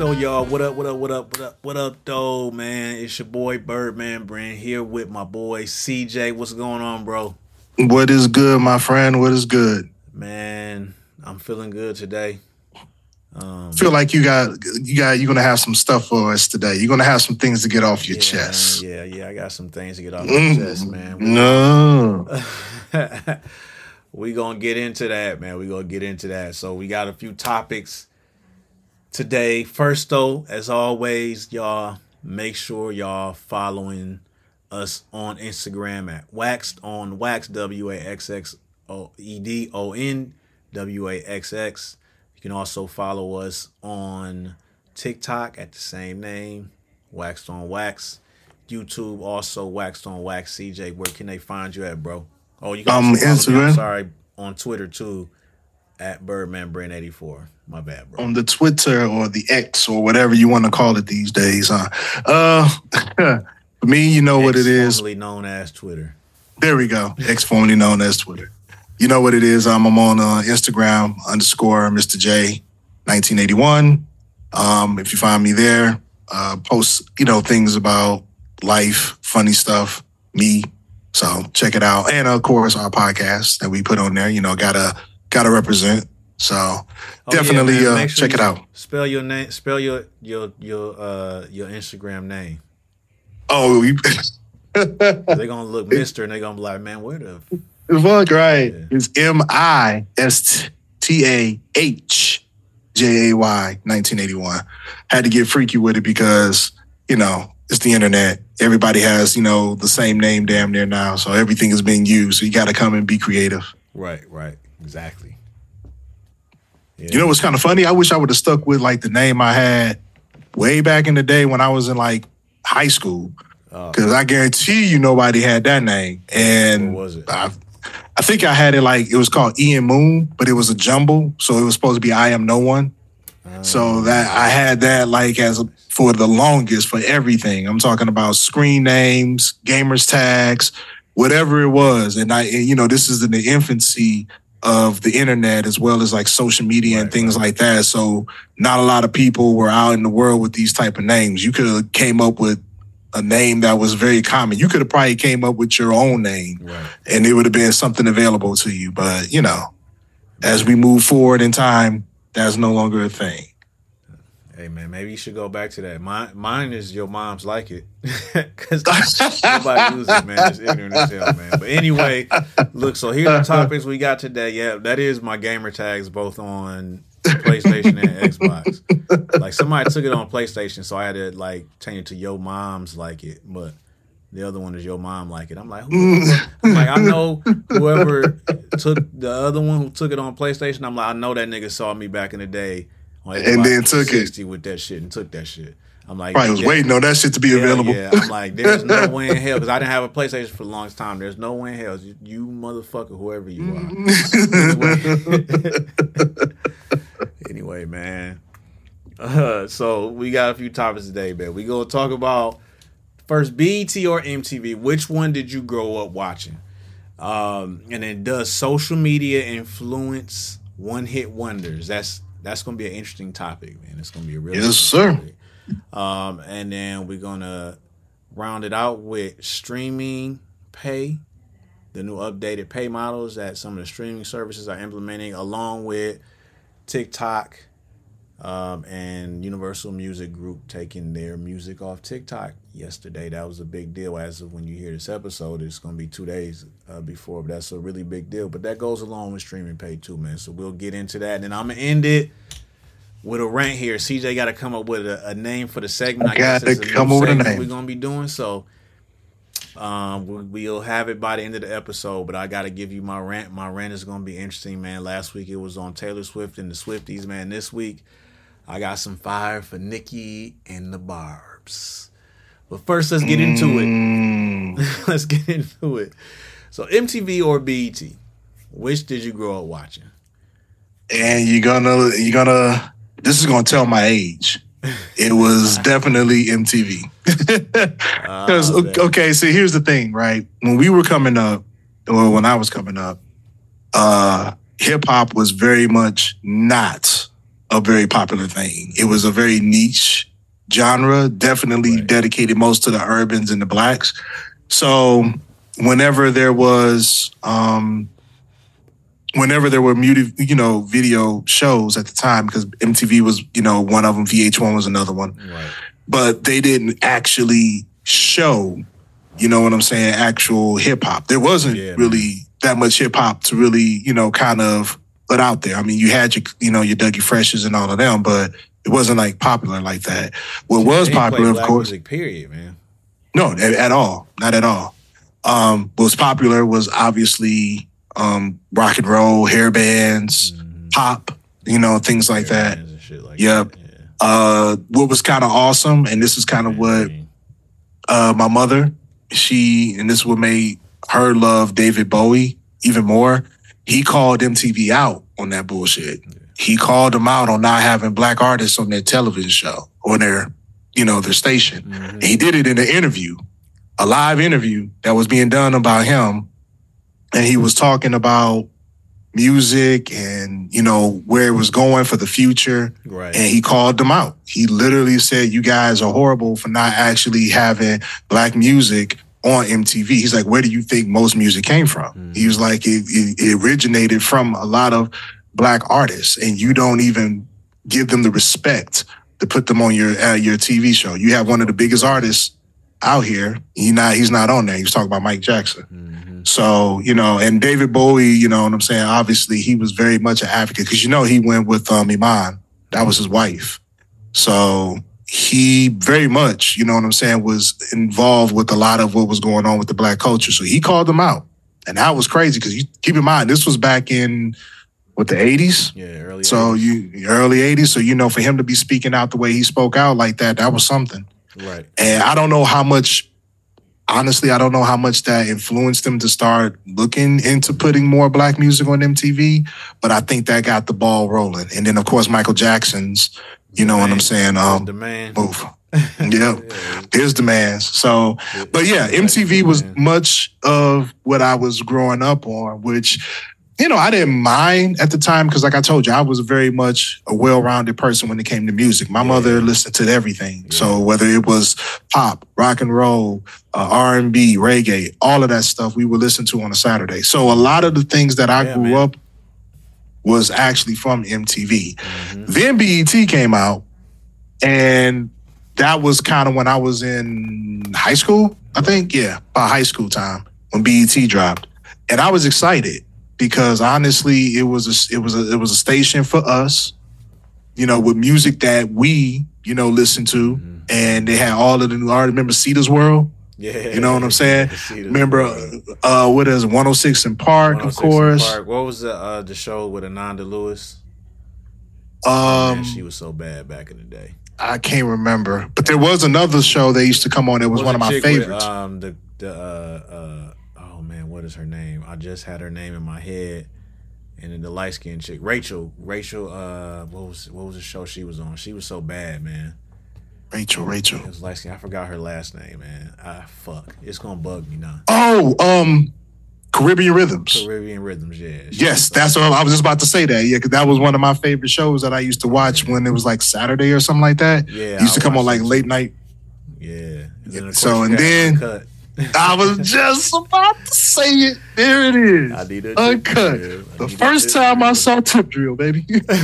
Yo, y'all, what up, though, man? It's your boy Birdman Brand here with my boy CJ. What's going on, bro? What is good, my friend? What is good? Man, I'm feeling good today. Feel like you're gonna have some stuff for us today. You're gonna have some things to get off your chest. Man, yeah, I got some things to get off my chest, man. We gonna get into that, man. We gonna get into that. So we got a few topics today. First, though, as always, y'all make sure y'all following us on Instagram at Waxed on Wax WAXXEDON WAXX. You can also follow us on TikTok at the same name, Waxed on Wax. YouTube also Waxed on Wax. CJ, where can they find you at, bro? Oh, you can Instagram. On Twitter too, at Birdman Brand 84. My bad, bro. On the Twitter or the X or whatever you want to call it these days, huh? For me, you know what it is. Formerly known as Twitter. There we go. X formerly known as Twitter. You know what it is. I'm on Instagram _Mr. J 1981. If you find me there, post things about life, funny stuff, me. So check it out, and of course our podcast that we put on there. Gotta represent. So definitely check it out. Spell your name. Spell your Instagram name. Oh, they're gonna look Mister, and they're gonna be like, man, where the fuck, right? Yeah. It's MISTAHJAY 1981. Had to get freaky with it because it's the internet. Everybody has the same name damn near now, so everything is being used. So you got to come and be creative. Right, exactly. Yeah. You know what's kind of funny? I wish I would have stuck with the name I had way back in the day when I was in high school. Because I guarantee you nobody had that name. And what was it? I think I had it it was called Ian Moon, but it was a jumble. So it was supposed to be I Am No One. So that I had that for the longest for everything. I'm talking about screen names, gamers tags, whatever it was. And this is in the infancy of the internet as well as social media and things like that. So not a lot of people were out in the world with these type of names. You could have came up with a name that was very common. You could have probably came up with your own name and it would have been something available to you. But, as we move forward in time, that's no longer a thing. Hey, man, maybe you should go back to that. Mine is Your Mom's Like It. Because nobody uses it, man. It's ignorant as hell, man. But anyway, look, so here's the topics we got today. Yeah, that is my gamer tags both on PlayStation and Xbox. Somebody took it on PlayStation, so I had to change it to Your Mom's Like It. But the other one is Your Mom Like It. I'm like, I know whoever took the other one who took it on PlayStation. I'm like, I know that nigga saw me back in the day. And then took it with that shit and took that shit. I'm like, probably was waiting on that shit to be available. Yeah, I'm like, there's no way in hell because I didn't have a PlayStation for the longest time. There's no way in hell, you motherfucker, whoever you are. Anyway, man. So we got a few topics today, man. We gonna talk about first BET or MTV. Which one did you grow up watching? And then does social media influence one-hit wonders? That's going to be an interesting topic, man. It's going to be a really topic. And then we're going to round it out with streaming pay, the new updated pay models that some of the streaming services are implementing, along with TikTok and Universal Music Group taking their music off TikTok yesterday. That was a big deal. As of when you hear this episode, it's going to be 2 days before, but that's a really big deal. But that goes along with streaming pay too, man. So we'll get into that. And then I'm going to end it with a rant here. CJ got to come up with a name for the segment. I got to come up with a name. We're going to be doing so. We'll have it by the end of the episode, but I got to give you my rant. My rant is going to be interesting, man. Last week it was on Taylor Swift and the Swifties, man. This week I got some fire for Nicki and the Barbs. But first, let's get into it. Let's get into it. So MTV or BET, which did you grow up watching? And you're gonna. This is gonna tell my age. It was definitely MTV. Okay, so here's the thing, right? When we were coming up, or when I was coming up, hip hop was very much not a very popular thing. It was a very niche genre, definitely dedicated most to the urbans and the blacks. So whenever there was muted, video shows at the time, because MTV was, one of them, VH1 was another one. Right. But they didn't actually show, actual hip hop. There wasn't really that much hip hop to really, kind of put out there. I mean, you had your Dougie Freshes and all of them, but it wasn't like popular like that. What was popular, of course. Music, period, man. No, at all. Not at all. What was popular was obviously rock and roll, hair bands, pop, things like that. Yep. What was kind of awesome, and this is kind of what my mother, and this is what made her love David Bowie even more. He called MTV out on that bullshit. He called them out on not having black artists on their television show or their station. Mm-hmm. And he did it in an interview, a live interview that was being done about him. And he was talking about music and, where it was going for the future. Right. And he called them out. He literally said, you guys are horrible for not actually having black music on MTV. He's like, where do you think most music came from? Mm-hmm. He was like, it originated from a lot of black artists, and you don't even give them the respect to put them on your TV show. You have one of the biggest artists out here. He's not on there. He was talking about Mike Jackson. Mm-hmm. So, and David Bowie, you know what I'm saying? Obviously, he was very much an advocate because, he went with Iman. That was his wife. So he very much, was involved with a lot of what was going on with the black culture. So he called them out. And that was crazy because keep in mind, this was back in the 80s? Yeah, early 80s. So early 80s. So, for him to be speaking out the way he spoke out like that, that was something. Right. And I don't know how much that influenced him to start looking into putting more black music on MTV, but I think that got the ball rolling. And then, of course, Michael Jackson's, what I'm saying? The man. Move. Yeah, his demands. So, but yeah, MTV was much of what I was growing up on, which, I didn't mind at the time because, like I told you, I was very much a well-rounded person when it came to music. My mother listened to everything. Yeah. So whether it was pop, rock and roll, R&B, reggae, all of that stuff we would listen to on a Saturday. So a lot of the things that I grew up was actually from MTV. Mm-hmm. Then BET came out, and that was kind of when I was in high school, I think. Yeah, about high school time when BET dropped. And I was excited because honestly, it was a station for us, with music that we, listened to. Mm-hmm. And they had all of the new artists. Remember Cedar's World? Yeah. You know what I'm saying? Remember, what is 106 in Park, of course. Park. What was the show with Ananda Lewis? Man, she was so bad back in the day. I can't remember, but there was another show that used to come on. It was one of my favorites. Oh man, what is her name? I just had her name in my head, and then the light skinned chick, Rachel. What was the show she was on? She was so bad, man. Rachel. It was light skin. I forgot her last name, man. Fuck, it's gonna bug me now. Oh, Caribbean Rhythms. Yeah. Yes, that's what I was just about to say that. Yeah, because that was one of my favorite shows that I used to watch when it was like Saturday or something like that. Yeah. It used to come on like late night. Yeah. And then I was just about to say it. There it is. I need it. Uncut. The first time I saw Tip Drill, baby.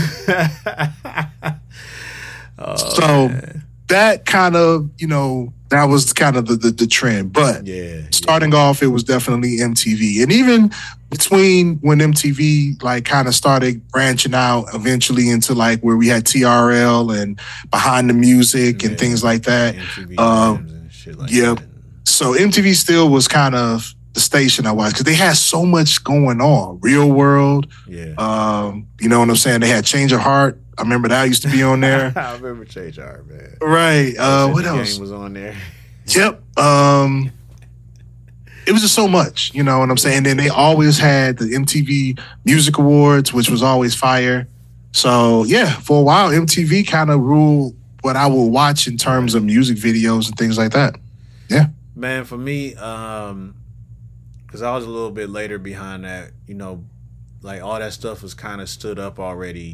Man. That kind of, that was kind of the trend. But starting off, it was definitely MTV. And even between when MTV like kind of started branching out eventually into like where we had TRL and Behind the Music and things like that. And shit like that. So MTV still was kind of the station I watched because they had so much going on. Real World. Yeah. You know what I'm saying? They had Change of Heart. I remember that used to be on there. I remember Change of Heart, man. Right. What else? Game was on there. Yep. It was just so much, you know what I'm saying? And then they always had the MTV Music Awards, which was always fire. So yeah, for a while, MTV kind of ruled what I would watch in terms of music videos and things like that. Yeah. Man, for me, because I was a little bit later behind that, like all that stuff was kind of stood up already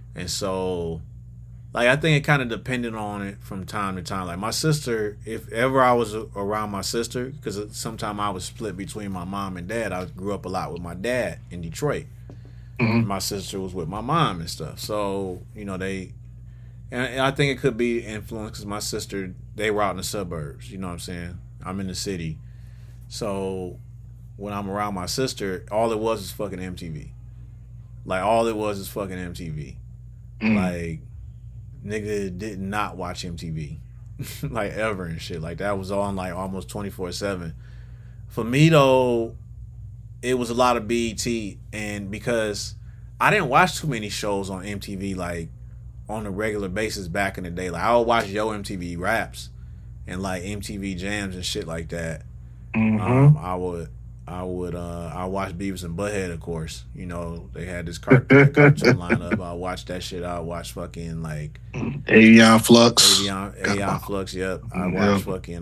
And so, like, I think it kind of depended on it from time to time. Like, my sister, if ever I was around my sister, because sometimes I was split between my mom and dad. I grew up a lot with my dad in Detroit. Mm-hmm. My sister was with my mom and stuff. So, you know, and I think it could be influenced because my sister, they were out in the suburbs. You know what I'm saying? I'm in the city. So, when I'm around my sister, all it was is fucking MTV. Like, all it was is fucking MTV. Like, nigga did not watch MTV. Like, ever and shit. Like, that was on, like, almost 24/7. For me, though, it was a lot of BET, and because I didn't watch too many shows on MTV, like, on a regular basis back in the day. Like, I would watch Yo MTV Raps and, like, MTV Jams and shit like that. I watch Beavis and Butthead, of course. You know, they had this cartoon lineup. I watched that shit. I watched fucking, like, Aeon Flux. Aeon Flux, yep. I watched fucking,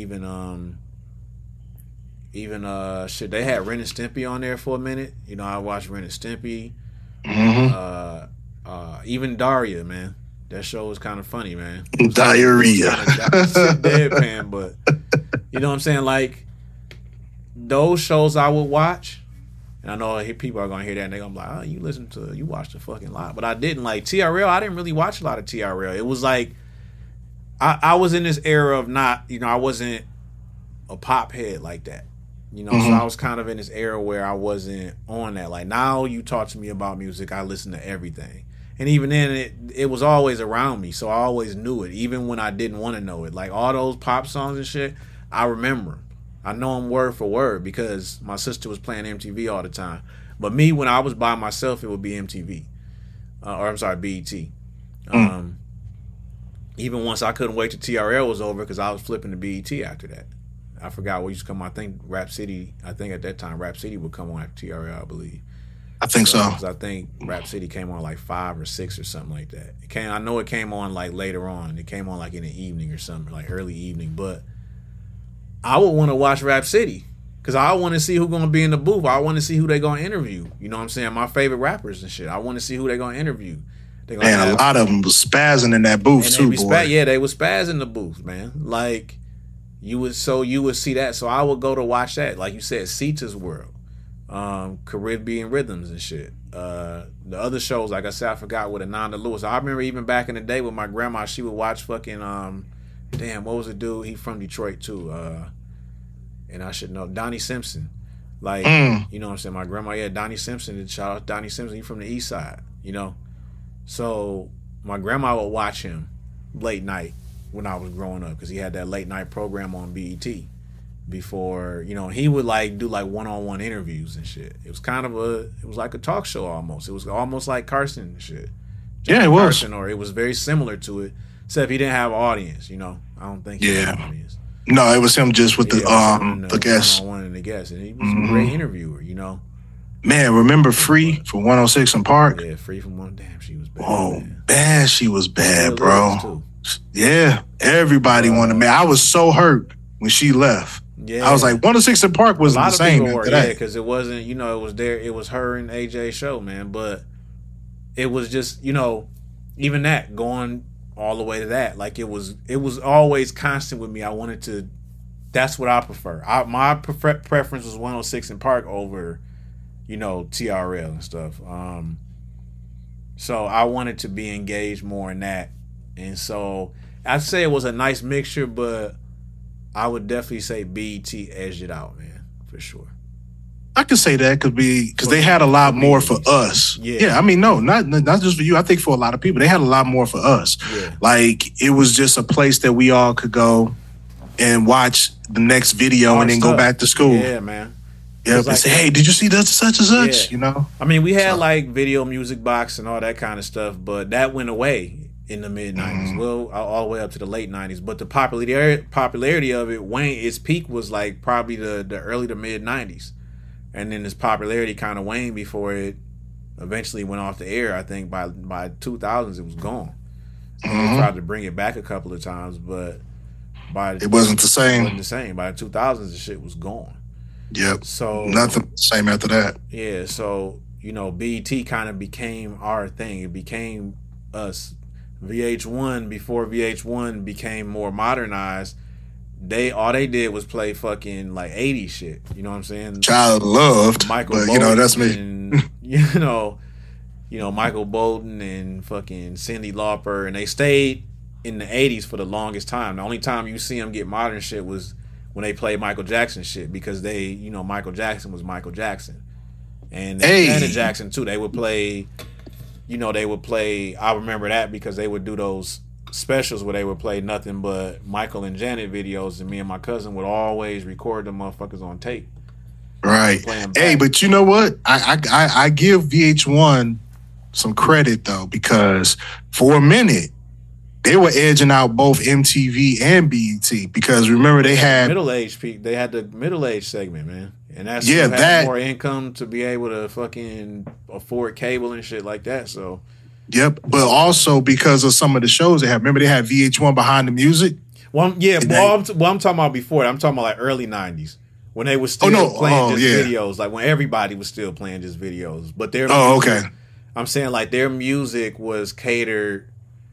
even shit, they had Ren and Stimpy on there for a minute. You know, I watched Ren and Stimpy. Even Daria, man. That show was kind of funny, man. Diarrhea. Deadpan, but you know what I'm saying? Like, those shows I would watch, and I know people are gonna hear that and they're gonna be like, oh, you watched a fucking lot. But I didn't. Like, TRL, I didn't really watch a lot of TRL. It was like I was in this era of not, you know, I wasn't a pop head like that. You know, so I was kind of in this era where I wasn't on that. Like, now you talk to me about music, I listen to everything. And even then, it was always around me, so I always knew it, even when I didn't want to know it. Like, all those pop songs and shit, I remember them. I know them word for word because my sister was playing MTV all the time. But me, when I was by myself, it would be MTV. BET. Even once I couldn't wait till TRL was over because I was flipping to BET after that. I forgot what used to come on. I think Rap City, at that time, Rap City would come on after TRL, I believe. I think so. I think Rap City came on like 5 or 6 or something like that. I know it came on like later on. It came on like in the evening or something, like early evening. But I would want to watch Rap City because I want to see who's going to be in the booth. I want to see who they're going to interview. You know what I'm saying? My favorite rappers and shit. I want to see who they're going to interview. Man, a lot of them was spazzing in that booth too, boy. Yeah, they was spazzing in the booth, man. Like, you would see that. So I would go to watch that. Like you said, Sita's World. Caribbean Rhythms and shit. The other shows, like I said, I forgot with Ananda Lewis. I remember even back in the day with my grandma, she would watch fucking what was the dude? He from Detroit too. And I should know Donnie Simpson. Like, you know what I'm saying? My grandma, Donnie Simpson. Shout out Donnie Simpson. He from the East Side, you know. So my grandma would watch him late night when I was growing up because he had that late night program on BET. Before, you know, he would like do like one-on-one interviews and shit. It was like a talk show almost. It was almost like Carson and shit. Yeah, it was. Carson, or it was very similar to it, except he didn't have an audience, you know. I don't think he had an audience. No, it was him just with the guests. One-on-one and the guests. And he was a great interviewer, you know. Man, remember Free from 106 in Park? Yeah, Free from one. Damn, she was bad. Oh, man, she was bad, bro. Yeah, everybody wanted me. I was so hurt when she left. Yeah, I was like, 106 in Park wasn't the same after that. Yeah, because it wasn't, you know, it was her and AJ show, man. But it was just, you know, even that, going all the way to that, like it was always constant with me. I wanted to, that's what I prefer. My preference was 106 in Park over, you know, TRL and stuff. So I wanted to be engaged more in that. And so I'd say it was a nice mixture, but I would definitely say BET edged it out, man, for sure. I could say that because they had a lot more for us. Yeah, I mean, no, not just for you. I think for a lot of people, they had a lot more for us. Yeah. Like, it was just a place that we all could go and watch the next video and then go back to school. Yeah, man. Yeah, and say, hey, did you see such and such? Yeah. You know? I mean, we had like Video Music Box and all that kind of stuff, but that went away in the mid-90s, well, all the way up to the late 90s. But the popularity of it, its peak was like probably the early to mid-90s. And then its popularity kind of waned before it eventually went off the air. I think by 2000s it was gone. They tried to bring it back a couple of times, but it wasn't the same. It wasn't the same. By the 2000s, the shit was gone. Yep. So nothing the same after that. Yeah. So BET kind of became our thing. It became us. VH1, before VH1 became more modernized, all they did was play fucking like 80s shit. You know what I'm saying? Child loved, Michael but Bolton that's me. And, Michael Bolton and fucking Cyndi Lauper, and they stayed in the 80s for the longest time. The only time you see them get modern shit was when they played Michael Jackson shit, because Michael Jackson was Michael Jackson. And Janet Jackson too. They would play, I remember that because they would do those specials where they would play nothing but Michael and Janet videos, and me and my cousin would always record the motherfuckers on tape. Right. Hey, but you know what? I give VH1 some credit though, because for a minute they were edging out both MTV and BET, because remember they had middle age peak. They had the middle age segment, man, and that's that more income to be able to fucking afford cable and shit like that. So, yep. But also because of some of the shows they have. Remember they had VH1 Behind the Music. I'm talking about before. I'm talking about like early '90s when they were still playing videos, like when everybody was still playing just videos. But I'm saying like their music was catered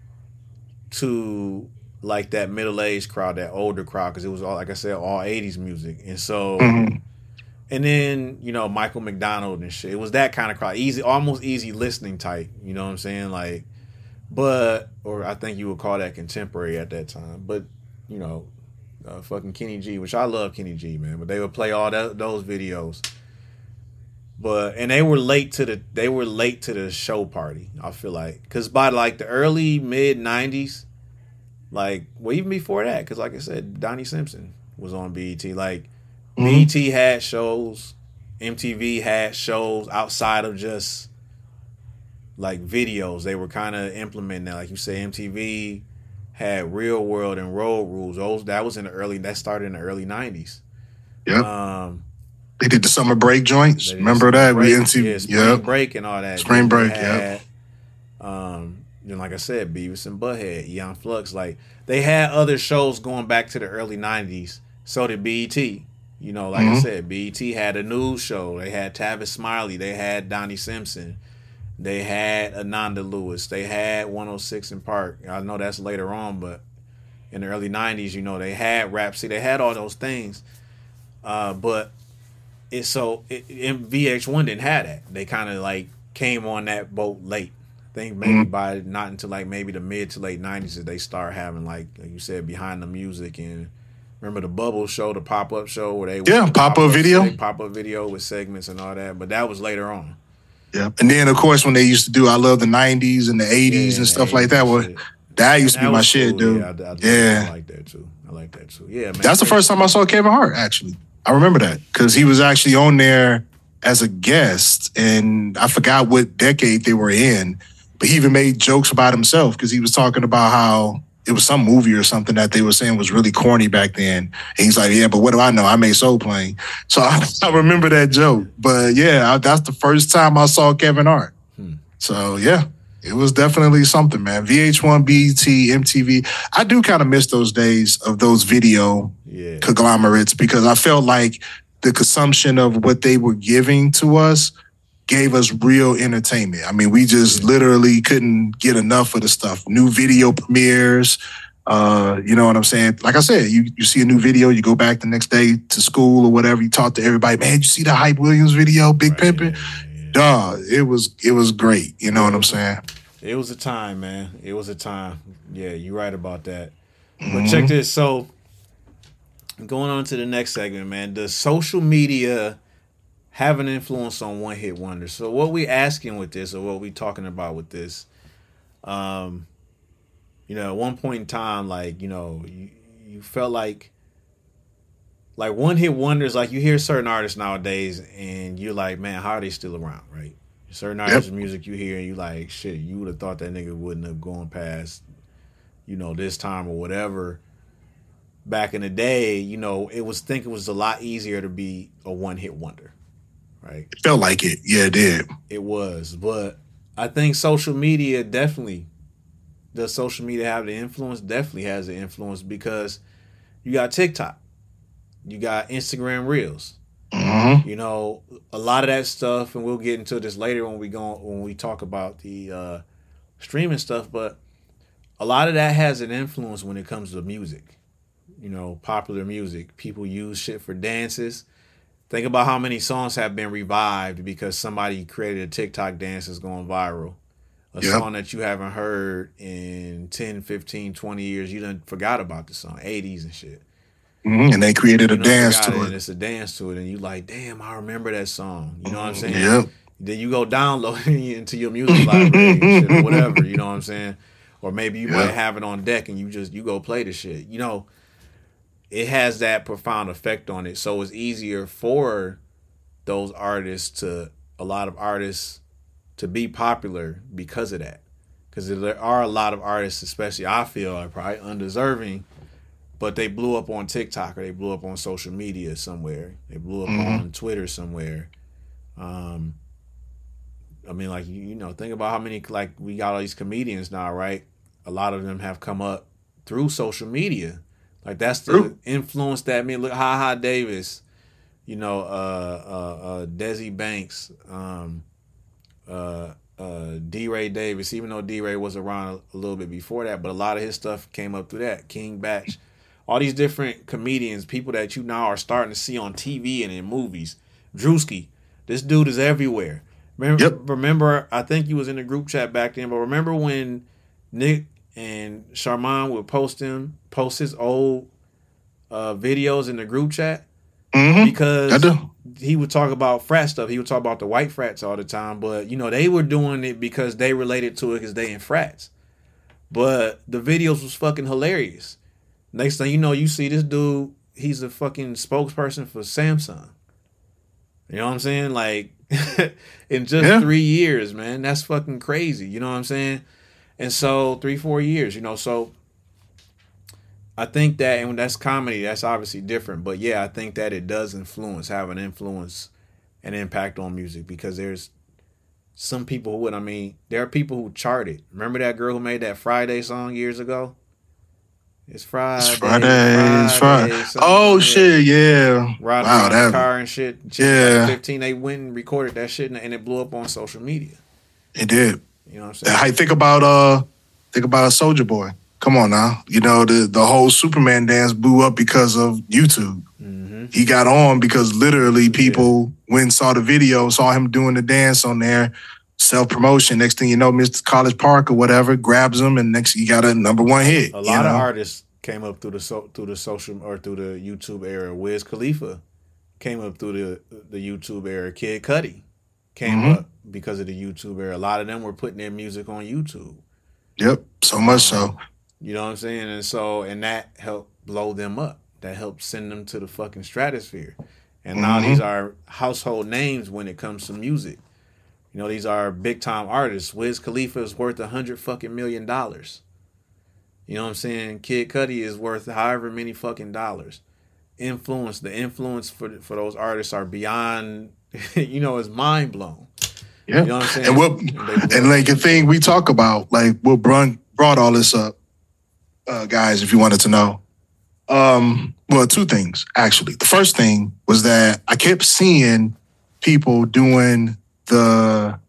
to like that middle-aged crowd, that older crowd, because it was all, like I said, all 80s music. And so and then Michael McDonald and shit, it was that kind of crowd, almost easy listening type, you know what I'm saying, like, or I think you would call that contemporary at that time. But fucking Kenny G, which I love Kenny G, man, but they would play all those videos. And they were late to the show party, I feel like, because by like the early mid 90s, even before that, because like I said, Donnie Simpson was on BET. Like BET had shows, MTV had shows outside of just like videos. They were kind of implementing that, like you say. MTV had Real World and Road Rules. That started in the early 90s. Yep. They did the summer break joints. Remember that? Spring Break and all that. Spring Break, yeah. Like I said, Beavis and Butthead, Young Flux. Like, they had other shows going back to the early 90s. So did BET. I said, BET had a news show. They had Tavis Smiley. They had Donnie Simpson. They had Ananda Lewis. They had 106 in Park. I know that's later on, but in the early 90s, they had Rhapsody. They had all those things. But VH1 didn't have that. They kind of like came on that boat late. I think maybe by not until like maybe the mid to late 90s that they start having like you said, Behind the Music. And remember the Bubble show, the pop-up show where they pop-up video with segments and all that. But that was later on. Yeah, and then of course when they used to do I Love the 90s and the 80s and stuff like that. That used to be my shit, dude. I like that too. Yeah, man. That's the first time I saw Kevin Hart, actually. I remember that because he was actually on there as a guest, and I forgot what decade they were in, but he even made jokes about himself because he was talking about how it was some movie or something that they were saying was really corny back then. And he's like, yeah, but what do I know? I made Soul Plane. So I remember that joke. But yeah, that's the first time I saw Kevin Hart. So yeah, it was definitely something, man. VH1, BET, MTV. I do kind of miss those days of those video conglomerates because I felt like the consumption of what they were giving to us gave us real entertainment. I mean, we just literally couldn't get enough of the stuff. New video premieres, you know what I'm saying? Like I said, you see a new video, you go back the next day to school or whatever, you talk to everybody, man, you see the Hype Williams video, Big Pimpin'? Dog, it was great. You know what I'm saying? It was a time, man. It was a time. Yeah, you're right about that. But check this. So, going on to the next segment, man. Does social media have an influence on one hit wonders? So, what we asking with this, or what we talking about with this, at one point in time, like, you felt like one hit wonders, like you hear certain artists nowadays and you're like, man, how are they still around, right? Certain artists' music you hear and you like, shit, you would have thought that nigga wouldn't have gone past, this time or whatever. Back in the day, it was a lot easier to be a one hit wonder, right? It felt like it. Yeah, it did. It was. But I think social media does social media have the influence? Definitely has the influence because you got TikTok. You got Instagram Reels. Mm-hmm. You know, a lot of that stuff, and we'll get into this later when we talk about the streaming stuff. But a lot of that has an influence when it comes to music. You know, popular music. People use shit for dances. Think about how many songs have been revived because somebody created a TikTok dance that's going viral. A song that you haven't heard in 10, 15, 20 years. You done forgot about the song, 80s and shit. Mm-hmm. And they created a dance to it. And it's a dance to it. And you like, damn, I remember that song. You know what I'm saying? Yep. Then you go download it into your music library and shit or whatever. You know what I'm saying? Or maybe you might have it on deck and you go play the shit. You know, it has that profound effect on it. So it's easier for those artists a lot of artists to be popular because of that. Because there are a lot of artists, especially I feel, are probably undeserving, but they blew up on TikTok or they blew up on social media somewhere. They blew up on Twitter somewhere. I mean, like, you know, think about how many, like, we got all these comedians now, right? A lot of them have come up through social media. Like, that's the influence that, I mean, look, Ha Ha Davis, you know, Desi Banks, D-Ray Davis, even though D-Ray was around a little bit before that, but a lot of his stuff came up through that. King Batch, all these different comedians, people that you now are starting to see on TV and in movies. Drewski, this dude is everywhere. Remember, I think you was in the group chat back then, but remember when Nick and Charmin would post his old videos in the group chat? Mm-hmm. Because he would talk about frat stuff. He would talk about the white frats all the time. But, you know, they were doing it because they related to it because they in frats. But the videos was fucking hilarious. Next thing you know, you see this dude, he's a fucking spokesperson for Samsung. You know what I'm saying? Like, in just 3 years, man. That's fucking crazy. You know what I'm saying? And so 3-4 years, you know, so I think that, and that's comedy, that's obviously different. But yeah, I think that it does have an influence and impact on music because there's some people who would, I mean, there are people who chart it. Remember that girl who made that Friday song years ago? It's Friday. It's Friday. Oh, shit, yeah. Riding around the car and shit. Yeah. Like 15, they went and recorded that shit and it blew up on social media. It did. You know what I'm saying? I think about Soulja Boy. Come on now. You know, the whole Superman dance blew up because of YouTube. Mm-hmm. He got on because literally people went and saw the video, saw him doing the dance on there, self-promotion. Next thing you know, Mr. College Park or whatever grabs him, and next you got a #1 hit. A lot of artists came up through the social or through the YouTube era. Wiz Khalifa came up through the YouTube era. Kid Cudi came up because of the YouTube era. A lot of them were putting their music on YouTube. Yep, so much so. You know what I'm saying? And that helped blow them up. That helped send them to the fucking stratosphere. And now these are household names when it comes to music. You know, these are big time artists. Wiz Khalifa is worth $100 million. You know what I'm saying? Kid Cudi is worth however many fucking dollars. The influence for those artists are beyond, you know, it's mind blown. Yeah. You know what I'm saying? And like the thing we talk about, like what brought all this up, guys, if you wanted to know. Well, two things, actually. The first thing was that I kept seeing people doing the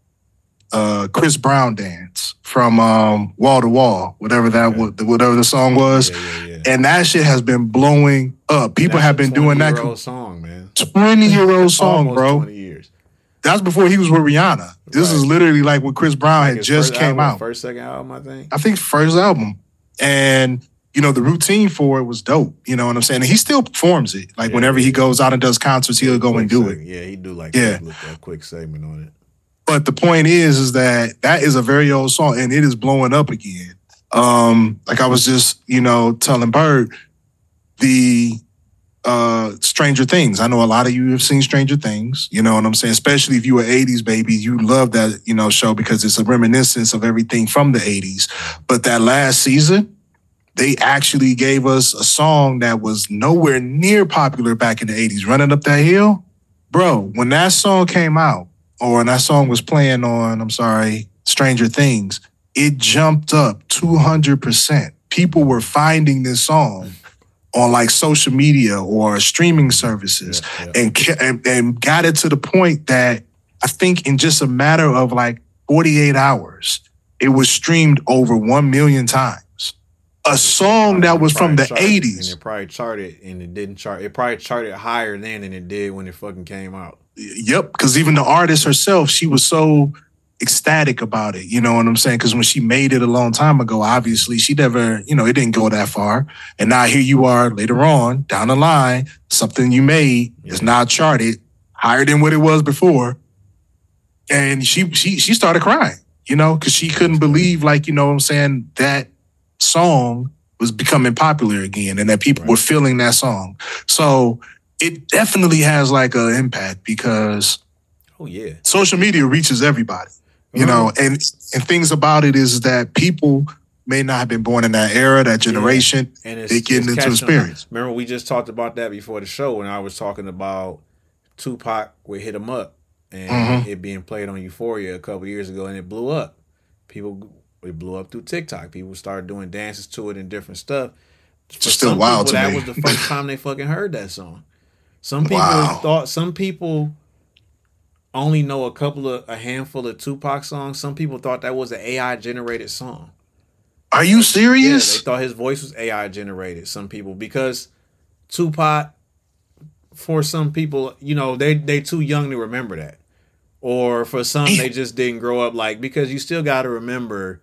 Chris Brown dance from Wall to Wall, whatever the song was. Yeah. And that shit has been blowing up. People have been doing that. 20-year-old song, man. 20-year-old song, almost bro. 20 years. That's before he was with Rihanna. This is literally like when Chris Brown had just came out. Second album, I think. I think first album. And, you know, the routine for it was dope. You know what I'm saying? And he still performs it. Like whenever he goes out and does concerts, he'll go and do it. Yeah, he do like a quick segment on it. But the point is that is a very old song and it is blowing up again. Like I was just, you know, telling Bird, the Stranger Things. I know a lot of you have seen Stranger Things, you know what I'm saying? Especially if you were 80s baby, you love that, you know, show because it's a reminiscence of everything from the 80s. But that last season, they actually gave us a song that was nowhere near popular back in the 80s, Running Up That Hill. Bro, when that song came out, or when that song was playing on, Stranger Things, it jumped up 200%. People were finding this song on like social media or streaming services, and got it to the point that I think in just a matter of like 48 hours, it was streamed over 1 million times. A song that was from the 80s. And it probably charted, and it didn't chart. It probably charted higher then than it did when it fucking came out. Yep, because even the artist herself, she was so ecstatic about it. You know what I'm saying? Because when she made it a long time ago, obviously she never, it didn't go that far. And now here you are later on down the line, something you made is now charted higher than what it was before. And she started crying, because she couldn't believe, like, that song was becoming popular again and that people were feeling that song. So it definitely has like an impact because social media reaches everybody, and things about it is that people may not have been born in that era, that generation, and they're getting into experience. Remember, we just talked about that before the show when I was talking about Tupac with Hit 'Em Up and it being played on Euphoria a couple years ago, and it blew up. It blew up through TikTok. People started doing dances to it and different stuff. It's still wild to me. That was the first time they fucking heard that song. Some people only know a handful of Tupac songs. Some people thought that was an AI generated song. Are you serious? Yeah, they thought his voice was AI generated. Some people, because Tupac, for some people, they too young to remember that. Or for some, they just didn't grow up because you still got to remember,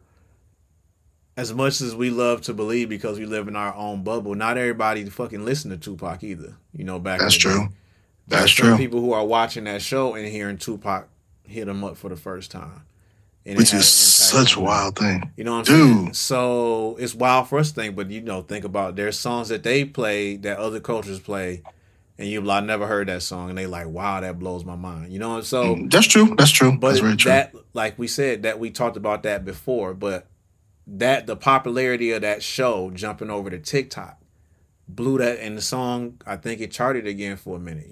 as much as we love to believe because we live in our own bubble, not everybody fucking listen to Tupac either. Back That's in the true. day. That's true. People who are watching that show and hearing Tupac Hit 'Em Up for the first time. Which is such a wild thing. You know what I'm saying? So it's wild for us to think, but think about there's songs that they play that other cultures play, and you're like, I never heard that song, and they like, wow, that blows my mind. So that's true. That's true. But that's very true. That, like we said, that we talked about that before, but that the popularity of that show jumping over to TikTok blew that, and the song, I think it charted again for a minute,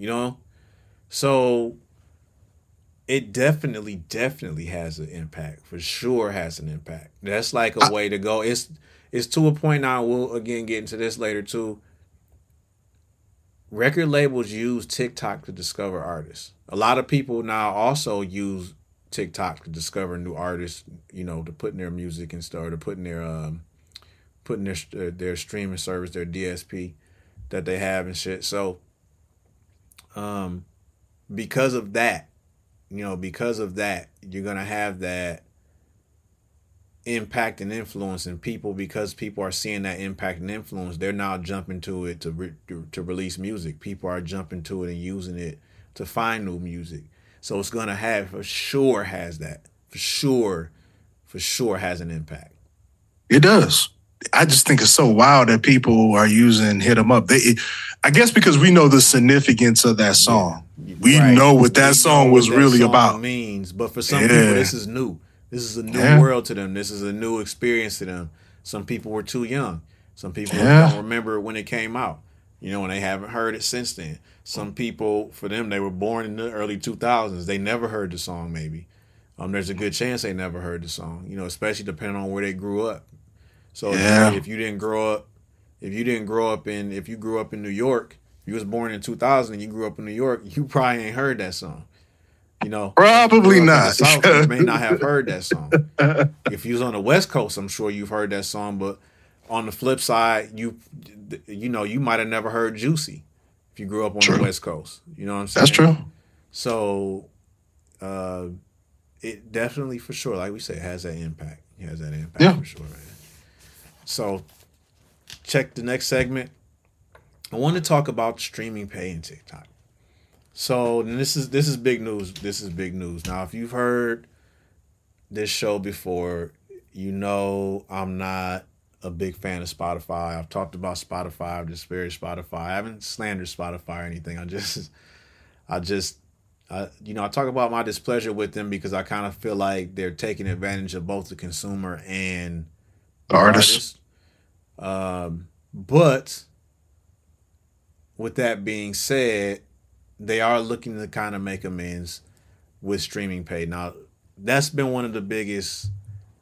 So it definitely has an impact. For sure has an impact. That's like a way to go. It's to a point now, we'll again get into this later too. Record labels use TikTok to discover artists. A lot of people now also use TikTok to discover new artists, to put in their music and stuff, or to put in their streaming service, their DSP that they have and shit. So, because of that, you're gonna have that impact and influence in people, because people are seeing that impact and influence. They're now jumping to it to release music. People are jumping to it and using it to find new music. So it's gonna have, for sure has that. For sure has an impact. It does. I just think it's so wild that people are using Hit 'Em Up. I guess because we know the significance of that song. Yeah. We know what that song was really about. Means, but for some people, this is new. This is a new world to them. This is a new experience to them. Some people were too young. Some people don't remember when it came out, and they haven't heard it since then. Some people, for them, they were born in the early 2000s. They never heard the song, maybe. There's a good chance they never heard the song, especially depending on where they grew up. So if you grew up in New York, you was born in 2000 and you grew up in New York, you probably ain't heard that song. Probably not. South, you may not have heard that song. If you was on the West Coast, I'm sure you've heard that song. But on the flip side, you might have never heard Juicy if you grew up on the West Coast. You know what I'm saying? That's true. So, it definitely, for sure, like we said, has that impact. It has that impact for sure, man. So, check the next segment. I want to talk about streaming pay and TikTok. So this is big news. This is big news. Now, if you've heard this show before, I'm not a big fan of Spotify. I've talked about Spotify. I've disparaged Spotify. I haven't slandered Spotify or anything. I talk about my displeasure with them because I kind of feel like they're taking advantage of both the consumer and the artist. But with that being said, they are looking to kind of make amends with streaming pay. Now, that's been one of the biggest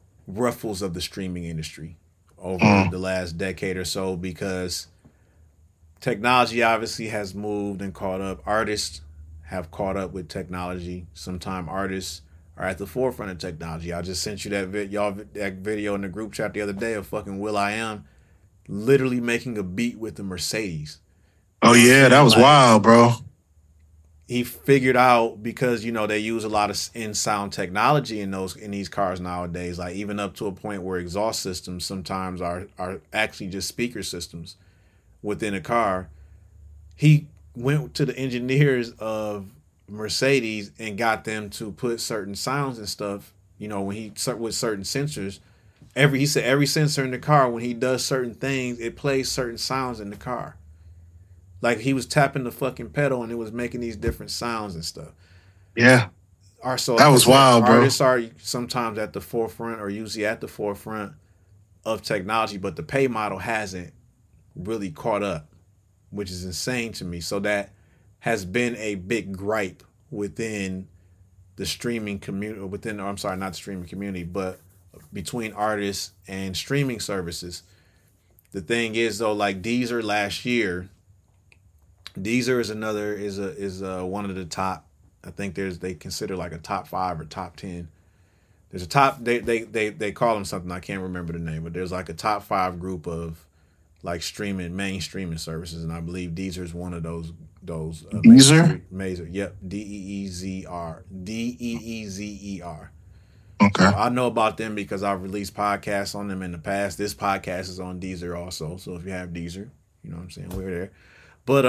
ruffles of the streaming industry over the last decade or so, because technology obviously has moved and caught up. Artists have caught up with technology. Sometimes artists are at the forefront of technology. I just sent you that video in the group chat the other day of fucking will.i.am literally making a beat with the Mercedes. Oh yeah, that was wild, bro. He figured out, because they use a lot of in-sound technology in these cars nowadays, like even up to a point where exhaust systems sometimes are actually just speaker systems within a car. He went to the engineers of Mercedes and got them to put certain sounds and stuff, when with certain sensors. He said every sensor in the car, when he does certain things, it plays certain sounds in the car. Like he was tapping the fucking pedal and it was making these different sounds and stuff. Yeah. That was wild, bro. Artists are sometimes at the forefront, or usually at the forefront of technology, but the pay model hasn't really caught up, which is insane to me. So that has been a big gripe within the streaming community, not the streaming community, but between artists and streaming services. The thing is though, like Deezer last year, Deezer is one of the top. I think they consider like a top 5 or top 10. There's a top, they call them something, I can't remember the name, but there's like a top 5 group of like main streaming services, and I believe Deezer is one of those. Deezer? Yep, Deezer. Deezer. Okay. So I know about them because I've released podcasts on them in the past. This podcast is on Deezer also, so if you have Deezer, you know what I'm saying, we're there. But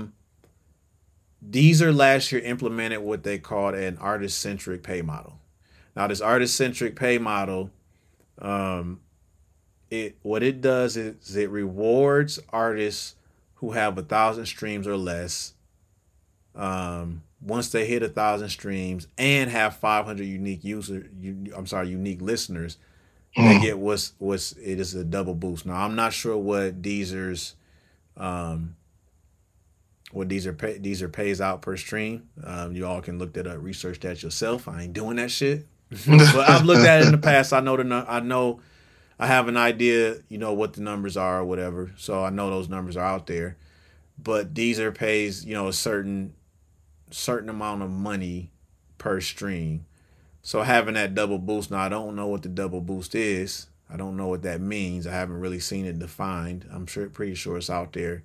Deezer last year implemented what they called an artist-centric pay model. Now, this artist-centric pay model, what it does is it rewards artists who have 1,000 streams or less. Once they hit 1,000 streams and have 500 unique listeners, they get it is a double boost. Now, I'm not sure what Deezer pays out per stream. You all can look that up, research that yourself. I ain't doing that shit, but I've looked at it in the past. I know I have an idea, what the numbers are or whatever. So I know those numbers are out there. But Deezer pays, a certain amount of money per stream. So having that double boost, now I don't know what the double boost is. I don't know what that means. I haven't really seen it defined. I'm pretty sure it's out there.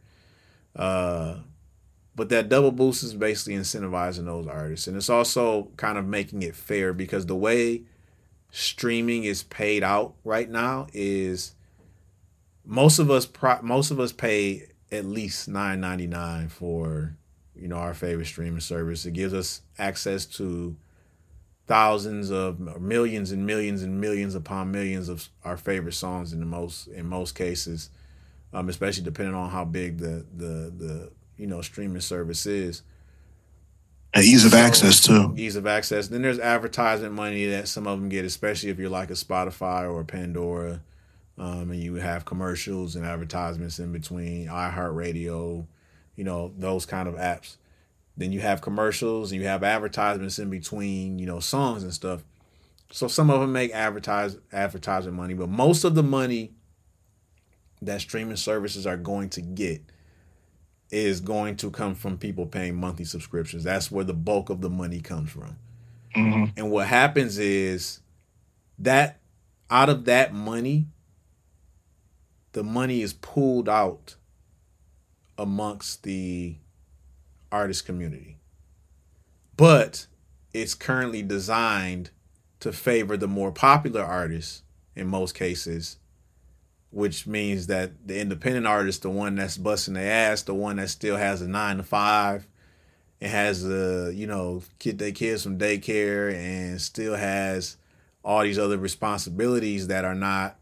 But that double boost is basically incentivizing those artists. And it's also kind of making it fair, because the way streaming is paid out right now is most of us pay at least $9.99 for, our favorite streaming service. It gives us access to thousands of millions and millions and millions upon millions of our favorite songs in most cases, especially depending on how big the streaming service is. And ease of access too. Ease of access. Then there's advertisement money that some of them get, especially if you're like a Spotify or a Pandora, and you have commercials and advertisements in between, iHeartRadio, those kind of apps. Then you have commercials and you have advertisements in between, songs and stuff. So some of them make advertisement money, but most of the money that streaming services are going to get is going to come from people paying monthly subscriptions. That's where the bulk of the money comes from. Mm-hmm. And what happens is that out of that money, the money is pooled out amongst the artist community. But it's currently designed to favor the more popular artists in most cases, which means that the independent artist, the one that's busting their ass, the one that still has a 9-to-5 and has their kids from daycare and still has all these other responsibilities that are not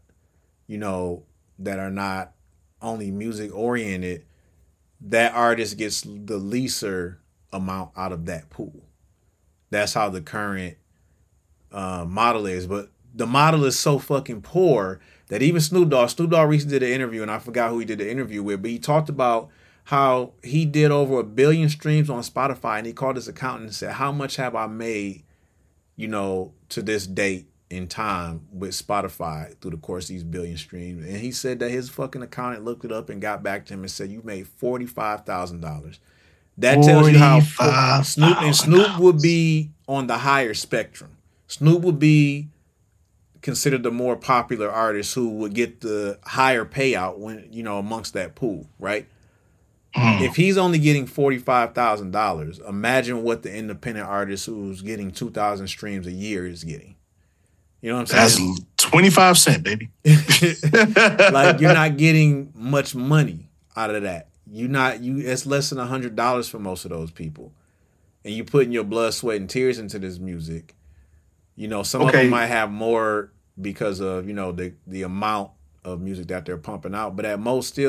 only music oriented, that artist gets the lesser amount out of that pool. That's how the current model is. But the model is so fucking poor that even Snoop Dogg recently did an interview, and I forgot who he did the interview with, but he talked about how he did over 1 billion streams on Spotify, and he called his accountant and said, how much have I made, to this date in time with Spotify through the course of these billion streams. And he said that his fucking accountant looked it up and got back to him and said, you made $45,000. That tells you how Snoop would be on the higher spectrum. Snoop would be considered the more popular artist who would get the higher payout when, amongst that pool, right? If he's only getting $45,000, imagine what the independent artist who's getting 2,000 streams a year is getting. You know what I'm saying? That's 25 cents, baby. Like, you're not getting much money out of that. It's less than $100 for most of those people. And you putting your blood, sweat, and tears into this music. Some of them might have more because of, the amount of music that they're pumping out. But at most still,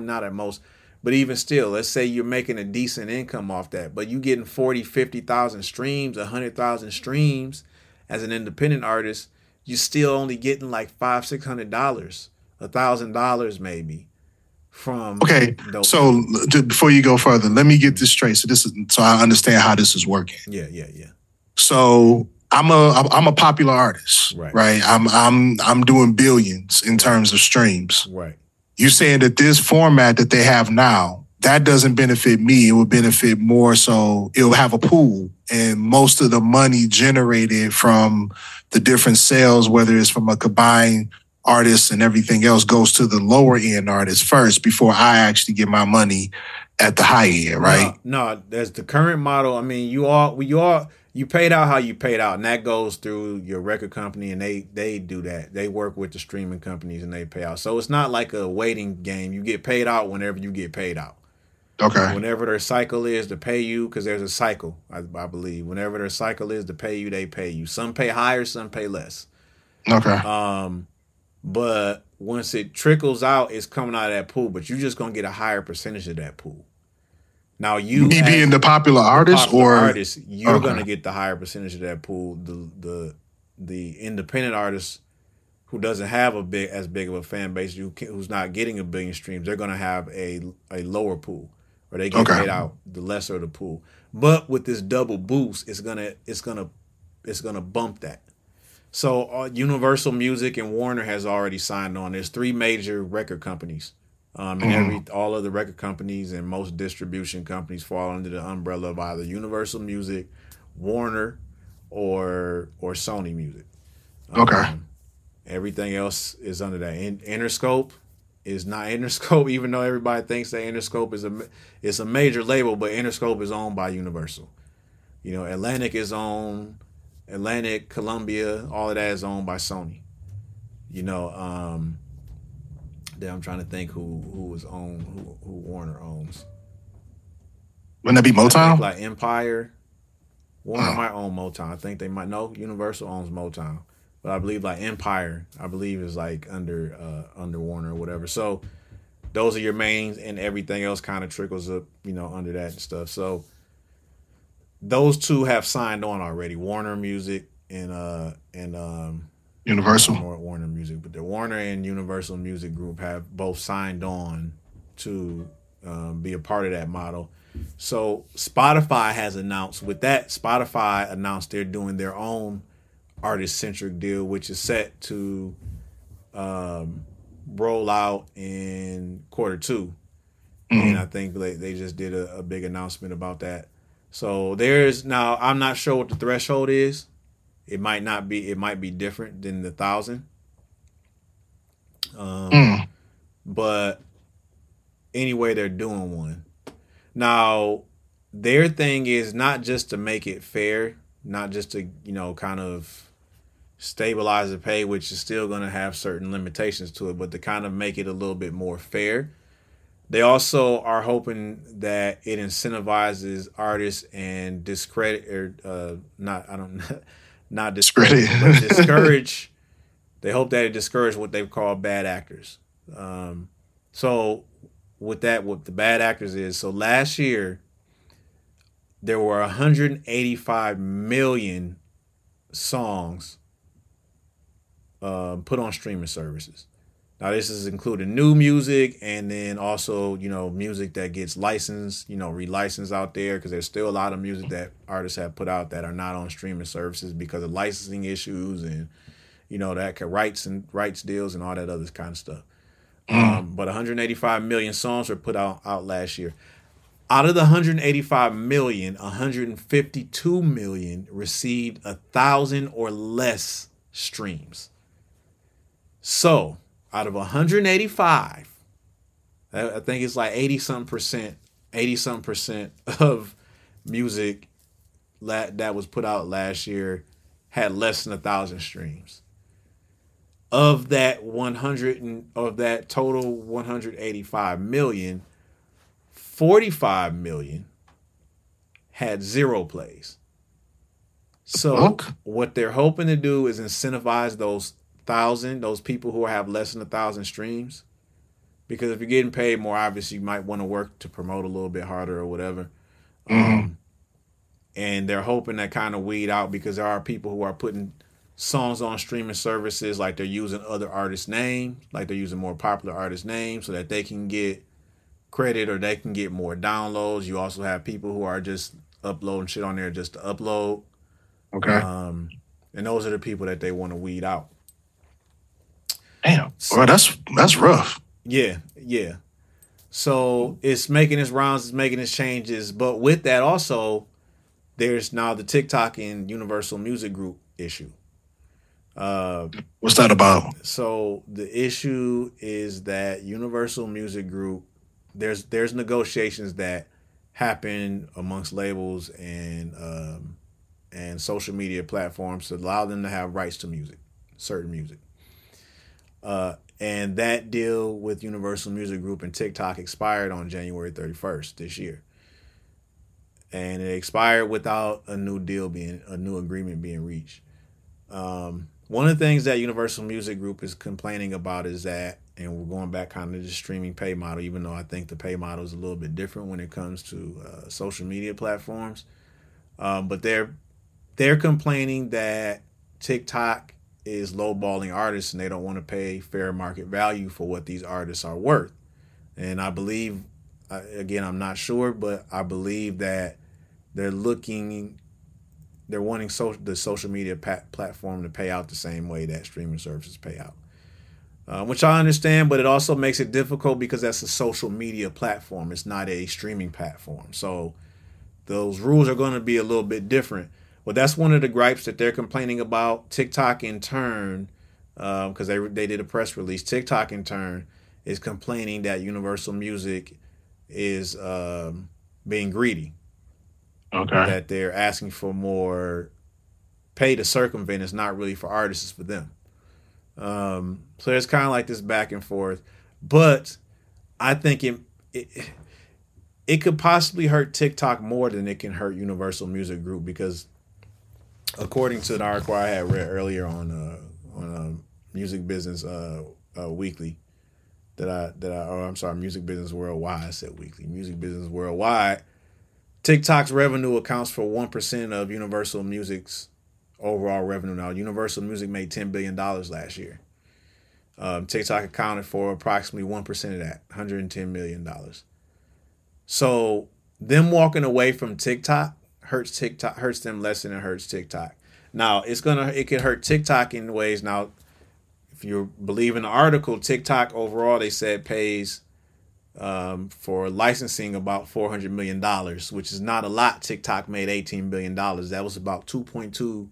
but even still, let's say you're making a decent income off that, but you getting 40, 50,000 streams, 100,000 streams as an independent artist, you're still only getting like $500, $600, $1,000 maybe from. Okay. So before you go further, let me get this straight. So I understand how this is working. Yeah. So I'm a popular artist, right? I'm doing billions in terms of streams. Right. You saying that this format that they have now, that doesn't benefit me. It would benefit more so it'll have a pool, and most of the money generated from the different sales, whether it's from a combined artist and everything else, goes to the lower end artists first before I actually get my money at the high end, right? No, there's the current model. I mean, you paid out how you paid out, and that goes through your record company, and they do that. They work with the streaming companies, and they pay out. So it's not like a waiting game. You get paid out whenever you get paid out. Okay. Whenever their cycle is to pay you, because there's a cycle, I believe. Whenever their cycle is to pay you, they pay you. Some pay higher, some pay less. Okay. But once it trickles out, it's coming out of that pool, but you're just going to get a higher percentage of that pool. Now me being the popular artist, you're going to get the higher percentage of that pool. The independent artist who doesn't have as big of a fan base, who's not getting a billion streams, they're going to have a lower pool, or they get paid out the lesser of the pool. But with this double boost, it's gonna bump that. So Universal Music and Warner has already signed on. There's 3 major record companies. And all of the record companies and most distribution companies fall under the umbrella of either Universal Music, Warner, or Sony Music. Everything else is under that. Interscope is not Interscope, even though everybody thinks that Interscope is a major label, but Interscope is owned by Universal. Atlantic, Columbia, all of that is owned by Sony. Then I'm trying to think who Warner owns. Wouldn't that be Motown? Like Empire. Warner might own Motown. I think they might. No, Universal owns Motown. But I believe like Empire, is like under Warner or whatever. So those are your mains, and everything else kind of trickles up, under that and stuff. So those 2 have signed on already. Warner Music and Universal. Warner Music, but the Warner and Universal Music Group have both signed on to be a part of that model. So Spotify has announced they're doing their own artist-centric deal, which is set to roll out in Q2. And I think they just did a big announcement about that. So now I'm not sure what the threshold is. It might be different than the 1,000. But anyway, they're doing one. Now, their thing is not just to make it fair, not just to, kind of stabilize the pay, which is still going to have certain limitations to it, but to kind of make it a little bit more fair. They also are hoping that it incentivizes artists and not discredit, but discourage. They hope that it discourages what they've called bad actors. So with that, what the bad actors is, so last year there were 185 million songs put on streaming services. Now this is including new music, and then also, music that gets licensed, relicensed out there, because there's still a lot of music that artists have put out that are not on streaming services because of licensing issues and that could rights deals and all that other kind of stuff. Mm. But 185 million songs were put out last year. Out of the 185 million, 152 million received 1,000 or less streams. So out of 185, I think it's like 80-something percent of music that was put out last year had less than 1,000 streams. Of that total 185 million, 45 million had 0 plays. So what they're hoping to do is incentivize those people who have less than 1,000 streams, because if you're getting paid more, obviously you might want to work to promote a little bit harder or whatever. Mm-hmm. And they're hoping that kind of weed out, because there are people who are putting songs on streaming services, like they're using other artists' names, like they're using more popular artists' names so that they can get credit or they can get more downloads. You also have people who are just uploading shit on there just to upload. Okay. And those are the people that they want to weed out. Damn. Well, that's rough. Yeah. So it's making its rounds, it's making its changes. But with that also, there's now the TikTok and Universal Music Group issue. What's that about? So the issue is that Universal Music Group, there's negotiations that happen amongst labels and social media platforms to allow them to have rights to music, certain music. And that deal with Universal Music Group and TikTok expired on January 31st this year. And it expired without a new agreement being reached. One of the things that Universal Music Group is complaining about is that, and we're going back kind of to the streaming pay model, even though I think the pay model is a little bit different when it comes to social media platforms. But they're complaining that TikTok is lowballing artists and they don't want to pay fair market value for what these artists are worth. And I believe, again, I'm not sure, but I believe that they're wanting the social media platform to pay out the same way that streaming services pay out, which I understand, but it also makes it difficult because that's a social media platform. It's not a streaming platform. So those rules are going to be a little bit different. Well, that's one of the gripes that they're complaining about. TikTok, in turn, because they did a press release, TikTok, in turn, is complaining that Universal Music is being greedy. Okay. That they're asking for more pay to circumvent. It's not really for artists, it's for them. So there's kind of like this back and forth. But I think it could possibly hurt TikTok more than it can hurt Universal Music Group, because according to the article I had read earlier on Music Business Weekly, Music Business Worldwide. I said weekly. Music Business Worldwide. TikTok's revenue accounts for 1% of Universal Music's overall revenue. Now, Universal Music made $10 billion last year. TikTok accounted for approximately 1% of that, $110 million. So them walking away from TikTok hurts them less than it hurts TikTok. Now, it can hurt TikTok in ways. Now, if you believe in the article, TikTok overall, they said, pays for licensing about $400 million, which is not a lot. TikTok made $18 billion. That was about 2.2%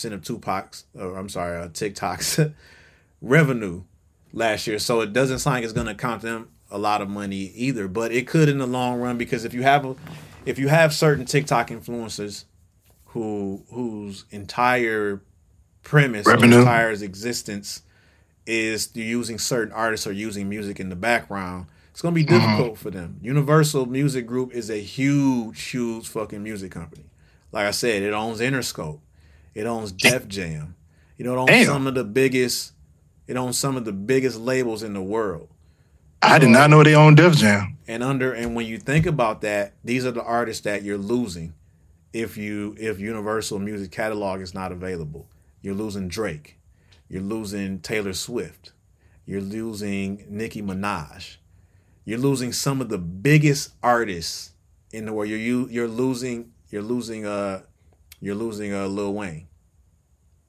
of TikTok's revenue last year. So it doesn't sound like it's going to count them a lot of money either, but it could in the long run, because if you have certain TikTok influencers whose entire premise, revenue, entire existence is using certain artists or using music in the background, it's going to be difficult for them. Universal Music Group is a huge fucking music company. Like I said, it owns Interscope. It owns Def Jam. It owns some of the biggest labels in the world. I did not know they owned Def Jam. And when you think about that, these are the artists that you're losing if Universal Music catalog is not available. You're losing Drake. You're losing Taylor Swift. You're losing Nicki Minaj. You're losing some of the biggest artists in the world. You're losing Lil Wayne.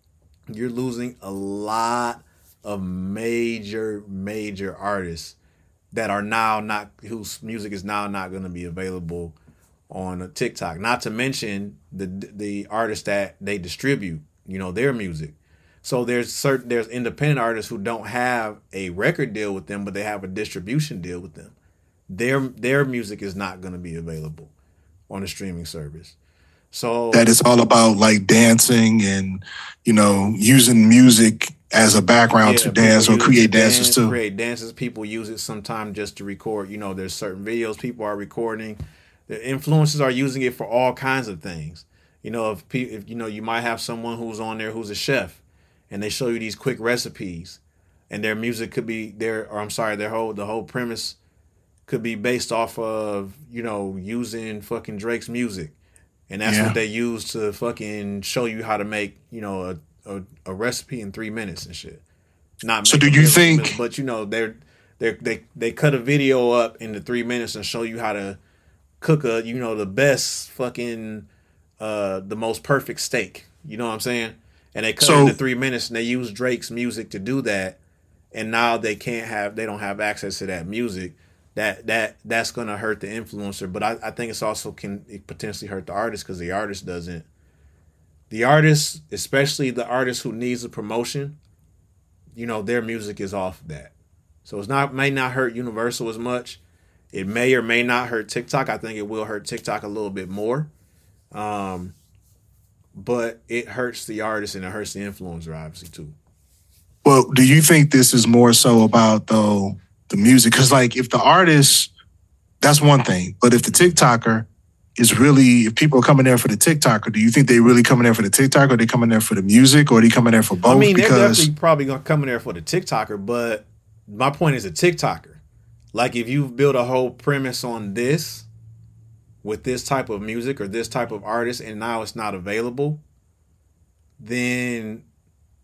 you're losing a lot of major artists that are now not whose music is now not going to be available on TikTok. Not to mention the artists that they distribute, their music. So there's independent artists who don't have a record deal with them, but they have a distribution deal with them. Their music is not going to be available on a streaming service. So that is all about like dancing and using music as a background to dance or create dances too. Create dances. People use it sometimes just to record. There's certain videos people are recording. The influencers are using it for all kinds of things. If you might have someone who's on there who's a chef, and they show you these quick recipes, and their music could be the whole premise could be based off of using fucking Drake's music, and that's what they use to fucking show you how to make a recipe in 3 minutes and shit. Not so. Do you think? But they cut a video up into 3 minutes and show you how to cook the best fucking the most perfect steak. You know what I'm saying? And they cut it into 3 minutes and they use Drake's music to do that. And now they don't have access to that music. That's gonna hurt the influencer. But I think it's also can potentially hurt the artist because the artist doesn't. The artist, especially the artist who needs a promotion, their music is off that. So may not hurt Universal as much. It may or may not hurt TikTok. I think it will hurt TikTok a little bit more. But it hurts the artist and it hurts the influencer, obviously, too. Well, do you think this is more so about, though, the music? Because, like, if the artist, that's one thing. But if the TikToker is really, if people are coming there for the TikToker, do you think they really coming there for the TikToker, or they coming there for the music, or are they coming there for both? I mean, they're definitely probably going to come in there for the TikToker, but my point is a TikToker. Like, if you've built a whole premise on this, with this type of music or this type of artist, and now it's not available, then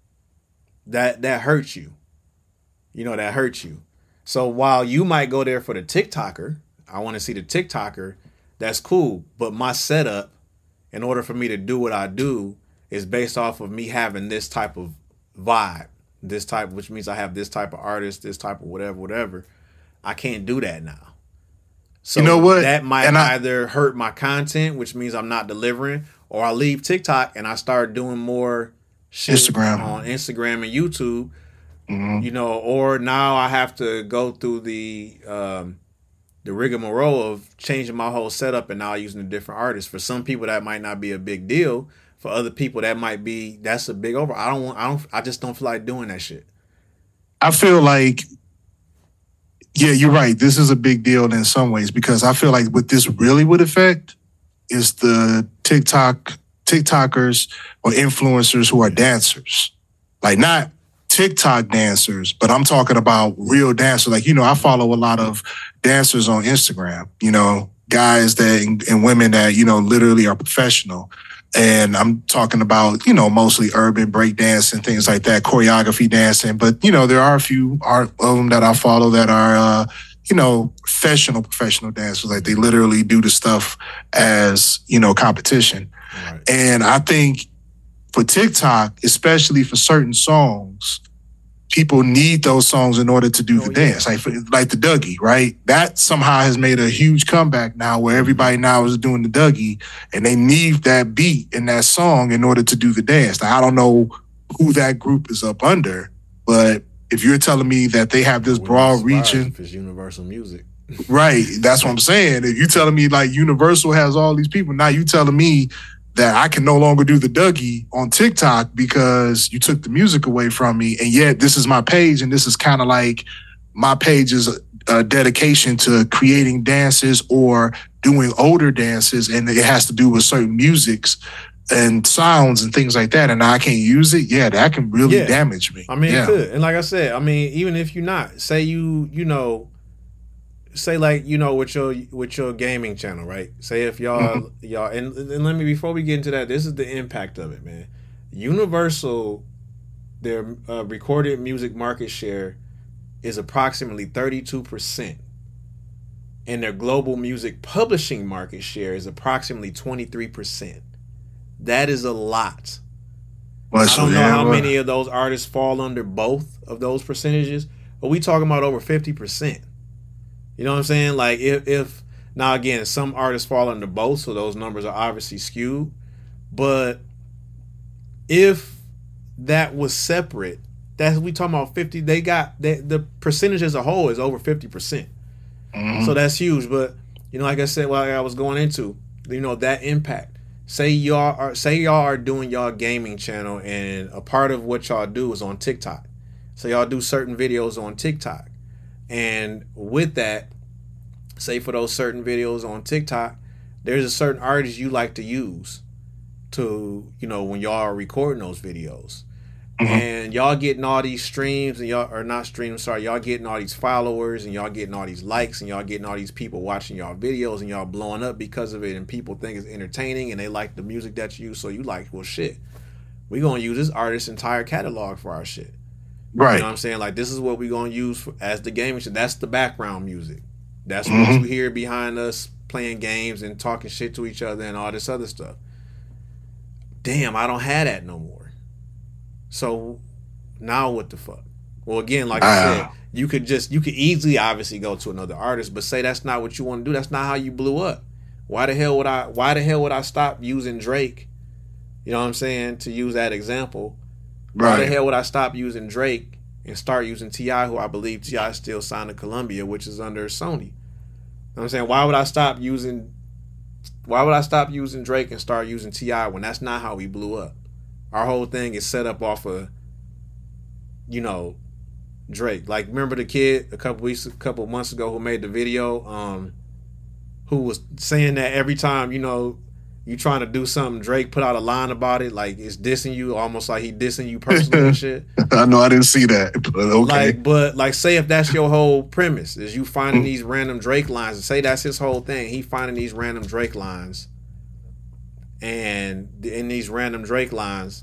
that hurts you. That hurts you. So while you might go there for the TikToker, I want to see the TikToker, that's cool. But my setup, in order for me to do what I do, is based off of me having this type of vibe, which means I have this type of artist, this type of whatever. I can't do that now. So that might either hurt my content, which means I'm not delivering, or I leave TikTok and I start doing more shit on Instagram and YouTube. Mm-hmm. Or now I have to go through the rigmarole of changing my whole setup and now using a different artist. For some people that might not be a big deal. For other people that's a big over. I just don't feel like doing that shit. I feel like, yeah, you're right. This is a big deal in some ways because I feel like what this really would affect is the TikTokers or influencers who are dancers. Like not TikTok dancers, but I'm talking about real dancers. Like, I follow a lot of dancers on Instagram, guys and women that, literally are professional. And I'm talking about, mostly urban break dance and things like that, choreography dancing. But, there are a few of them that I follow that are, professional dancers. Like they literally do the stuff as, competition. Right. And I think for TikTok, especially for certain songs, people need those songs in order to do the dance, like the Dougie, right? That somehow has made a huge comeback now where everybody now is doing the Dougie and they need that beat in that song in order to do the dance. Now, I don't know who that group is up under, but if you're telling me that they have this broad reaching... If it's Universal Music. Right, that's what I'm saying. If you're telling me like Universal has all these people, now you telling me that I can no longer do the Dougie on TikTok because you took the music away from me. And yet this is my page. And this is kind of like my page's dedication to creating dances or doing older dances. And it has to do with certain musics and sounds and things like that. And I can't use it. Yeah, that can really damage me. I mean, it could. And like I said, even if you're not, say say like with your gaming channel, right? Say if y'all and let me, before we get into that, this is the impact of it, man. Universal, their recorded music market share is approximately 32%, and their global music publishing market share is approximately 23%. That is a lot. I don't know how many of those artists fall under both of those percentages, but we talking about over 50%. You know what I'm saying? Like if now again, some artists fall under both, so those numbers are obviously skewed. But if that was separate, that's we talking about 50. They got the percentage as a whole is over 50%. So that's huge. But like I said, I was going into, that impact. Say y'all are doing y'all gaming channel, and a part of what y'all do is on TikTok. So y'all do certain videos on TikTok, and with that, say for those certain videos on TikTok, there's a certain artist you like to use to, when y'all are recording those videos. And y'all getting all these streams, and y'all getting all these followers, and y'all getting all these likes, and y'all getting all these people watching y'all videos, and y'all blowing up because of it, and people think it's entertaining, and they like the music that you use, so you like, well, shit, we gonna use this artist's entire catalog for our shit. Right. You know what I'm saying? Like, this is what we gonna use as the gaming shit. That's the background music. That's what you hear behind us playing games and talking shit to each other and all this other stuff. Damn, I don't have that no more. So now what the fuck? Well, again, like I said, you could easily obviously go to another artist, but say that's not what you want to do. That's not how you blew up. Why the hell would I stop using Drake? You know what I'm saying? To use that example. Right. Why the hell would I stop using Drake and start using T.I., who I believe T.I. still signed to Columbia, which is under Sony? You know what I'm saying? Why would I stop using Drake and start using T.I. when that's not how we blew up? Our whole thing is set up off of, Drake. Like, remember the kid a couple months ago who made the video, who was saying that every time, you trying to do something, Drake put out a line about it, like it's dissing you, almost like he dissing you personally and shit. I know, I didn't see that, but okay. But say if that's your whole premise, is you finding these random Drake lines, and say that's his whole thing, he finding these random Drake lines. And in these random Drake lines,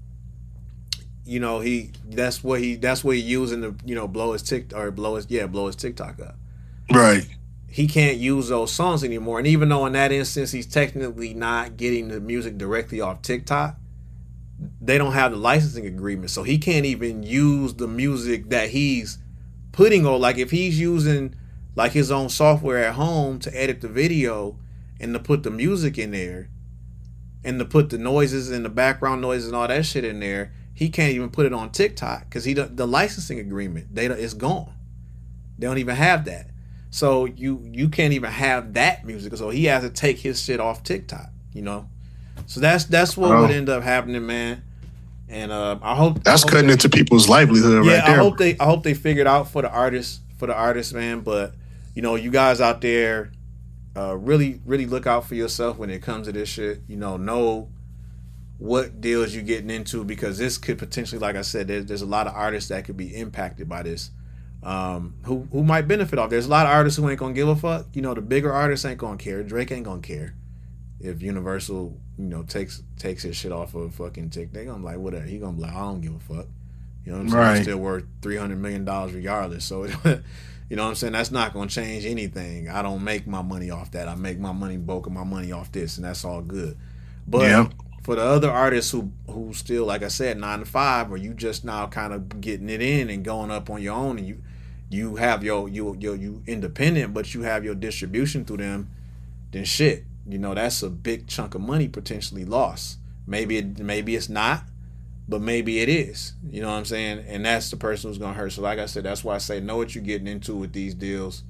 that's what he using to blow his TikTok up. Right. He can't use those songs anymore. And even though in that instance he's technically not getting the music directly off TikTok, they don't have the licensing agreement, so he can't even use the music that he's putting on. Like if he's using like his own software at home to edit the video and to put the music in there, and to put the noises and the background noises and all that shit in there, he can't even put it on TikTok because the licensing agreement it's gone. They don't even have that, so you can't even have that music. So he has to take his shit off TikTok. So that's what would end up happening, man. And I hope cutting into people's livelihood right there. I hope they figured out for the artists, man. But you guys out there. Really, really look out for yourself when it comes to this shit. Know what deals you're getting into, because this could potentially, like I said, there's a lot of artists that could be impacted by this, who might benefit off. There's a lot of artists who ain't gonna give a fuck. The bigger artists ain't gonna care. Drake ain't gonna care if Universal, takes his shit off of fucking TikTok. They gonna be like, whatever. He gonna be like, I don't give a fuck. You know what I'm saying? He's still worth $300 million regardless. So. You know what I'm saying? That's not going to change anything. I don't make my money off that. I make my money, bulk of my money off this, and that's all good. But for the other artists who still, like I said, 9 to 5, or you just now kind of getting it in and going up on your own, and you have you independent, but you have your distribution through them, then shit, that's a big chunk of money potentially lost. Maybe it's not. But maybe it is, you know what I'm saying? And that's the person who's going to hurt. So like I said, that's why I say know what you're getting into with these deals.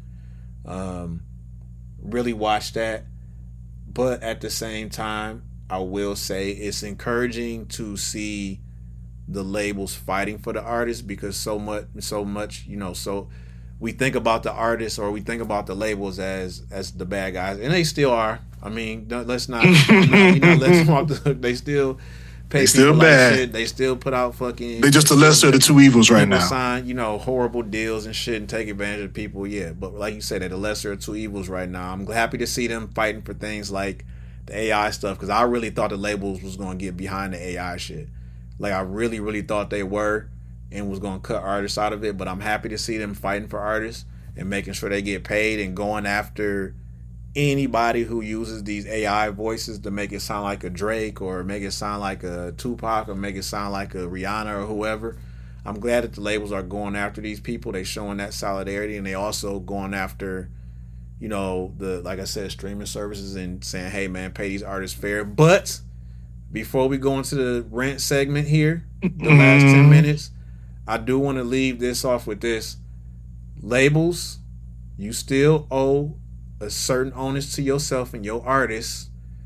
Really watch that. But at the same time, I will say it's encouraging to see the labels fighting for the artists, because so much, so we think about the artists, or we think about the labels as the bad guys, and they still are. I mean, let's not, they still... They still bad. Shit. They still put out fucking... They just the lesser of the two evils right now. Sign, horrible deals and shit and take advantage of people, yeah. But like you said, they're the lesser of two evils right now. I'm happy to see them fighting for things like the AI stuff, because I really thought the labels was going to get behind the AI shit. Like, I really, really thought they were, and was going to cut artists out of it. But I'm happy to see them fighting for artists and making sure they get paid and going after anybody who uses these AI voices to make it sound like a Drake or make it sound like a Tupac or make it sound like a Rihanna or whoever. I'm glad that the labels are going after these people. They showing that solidarity, and they also going after, the, like I said, streaming services and saying, hey man, pay these artists fair. But before we go into the rant segment here, the last 10 minutes, I do want to leave this off with this. Labels, you still owe a certain onus to yourself and your artists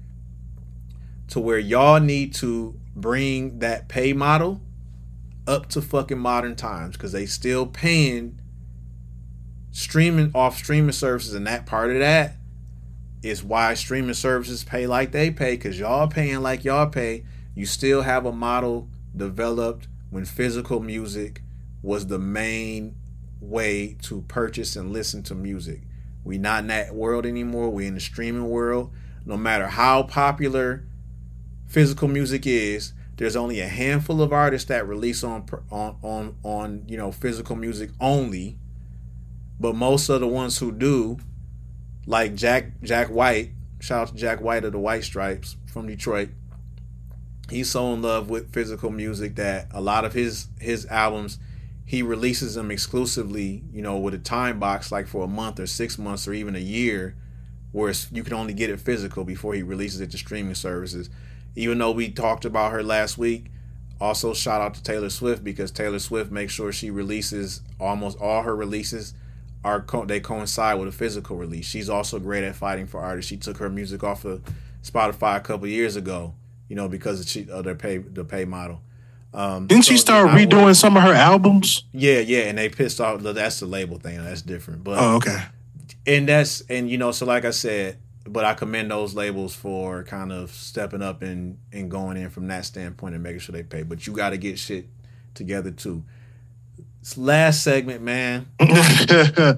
to where y'all need to bring that pay model up to fucking modern times, because they still paying streaming services, and that part of that is why streaming services pay like they pay, because y'all paying like y'all pay. You still have a model developed when physical music was the main way to purchase and listen to music. We not in that world anymore. We in the streaming world. No matter how popular physical music is, there's only a handful of artists that release on physical music only. But most of the ones who do, like Jack White, shout out to Jack White of the White Stripes from Detroit. He's so in love with physical music that a lot of his albums, he releases them exclusively, with a time box, like for a month or 6 months or even a year, where you can only get it physical before he releases it to streaming services. Even though we talked about her last week, also shout out to Taylor Swift, because Taylor Swift makes sure she releases almost all her releases they coincide with a physical release. She's also great at fighting for artists. She took her music off of Spotify a couple years ago, because of the pay model. Didn't she start redoing some of her albums? Yeah, and they pissed off. That's the label thing. That's different. But okay. So like I said, but I commend those labels for kind of stepping up and going in from that standpoint and making sure they pay. But you got to get shit together too. This last segment, man. We're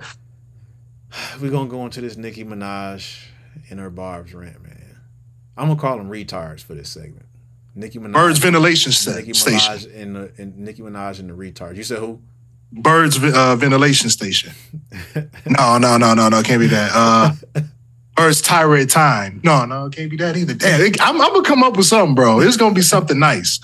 gonna go into this Nicki Minaj and her Barb's rant, man. I'm gonna call them retards for this segment. Nicki Minaj, Birds Ventilation Nicki Station. Minaj and Nicki Minaj and the retards. You said who? Birds Ventilation Station. No, can't be that. Birds Tirade Time. No, can't be that either. Damn, I'm gonna come up with something, bro. It's gonna be something nice.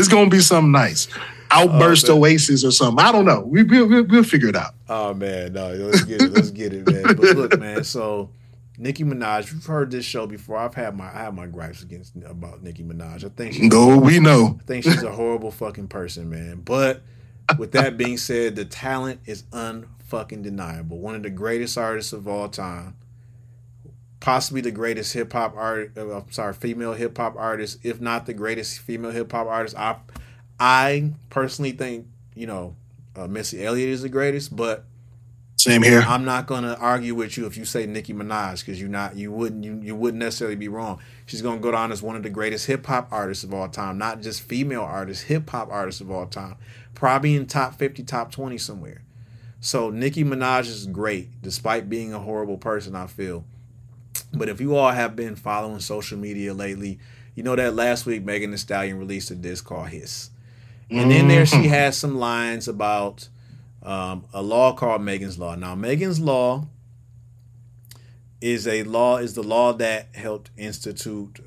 Outburst Oasis or something. I don't know. We'll figure it out. Oh man, no, let's get it, man. But look, man. So Nicki Minaj, you've heard this show before. I have my gripes about Nicki Minaj. I think she's a horrible fucking person, man. But with that being said, the talent is unfucking deniable. One of the greatest artists of all time, possibly the greatest female hip hop artist, if not the greatest female hip hop artist. I personally think Missy Elliott is the greatest, but same here. I'm not gonna argue with you if you say Nicki Minaj, because you wouldn't necessarily be wrong. She's gonna go down as one of the greatest hip hop artists of all time, not just female artists, hip hop artists of all time, probably in top 50, top 20 somewhere. So Nicki Minaj is great, despite being a horrible person, I feel. But if you all have been following social media lately, you know that last week Megan Thee Stallion released a disc called Hiss. And in there she has some lines about a law called Megan's Law. Now, Megan's Law is the law that helped institute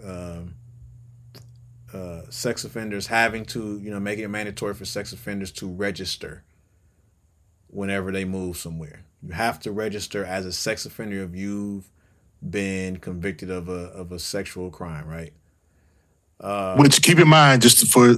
sex offenders having to, making it mandatory for sex offenders to register whenever they move somewhere. You have to register as a sex offender if you've been convicted of a sexual crime, right? Which, keep in mind, just for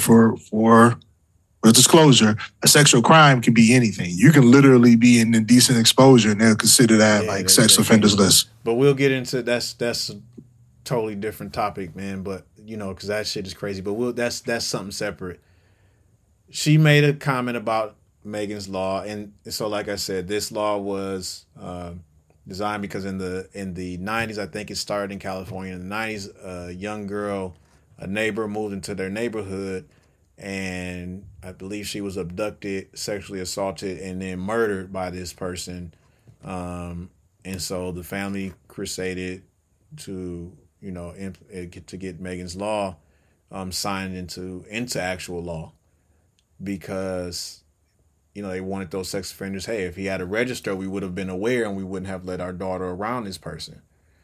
disclosure, a sexual crime can be anything. You can literally be in indecent exposure, and they'll consider that sex offenders list. But we'll get into that's a totally different topic, man. But because that shit is crazy. But that's something separate. She made a comment about Megan's Law, and so like I said, this law was designed because in the 90s, I think it started in California. In the 90s, a young girl, a neighbor, moved into their neighborhood, and I believe she was abducted, sexually assaulted, and then murdered by this person. And so the family crusaded to get Megan's Law signed into actual law, because they wanted those sex offenders. Hey, if he had a register, we would have been aware and we wouldn't have let our daughter around this person.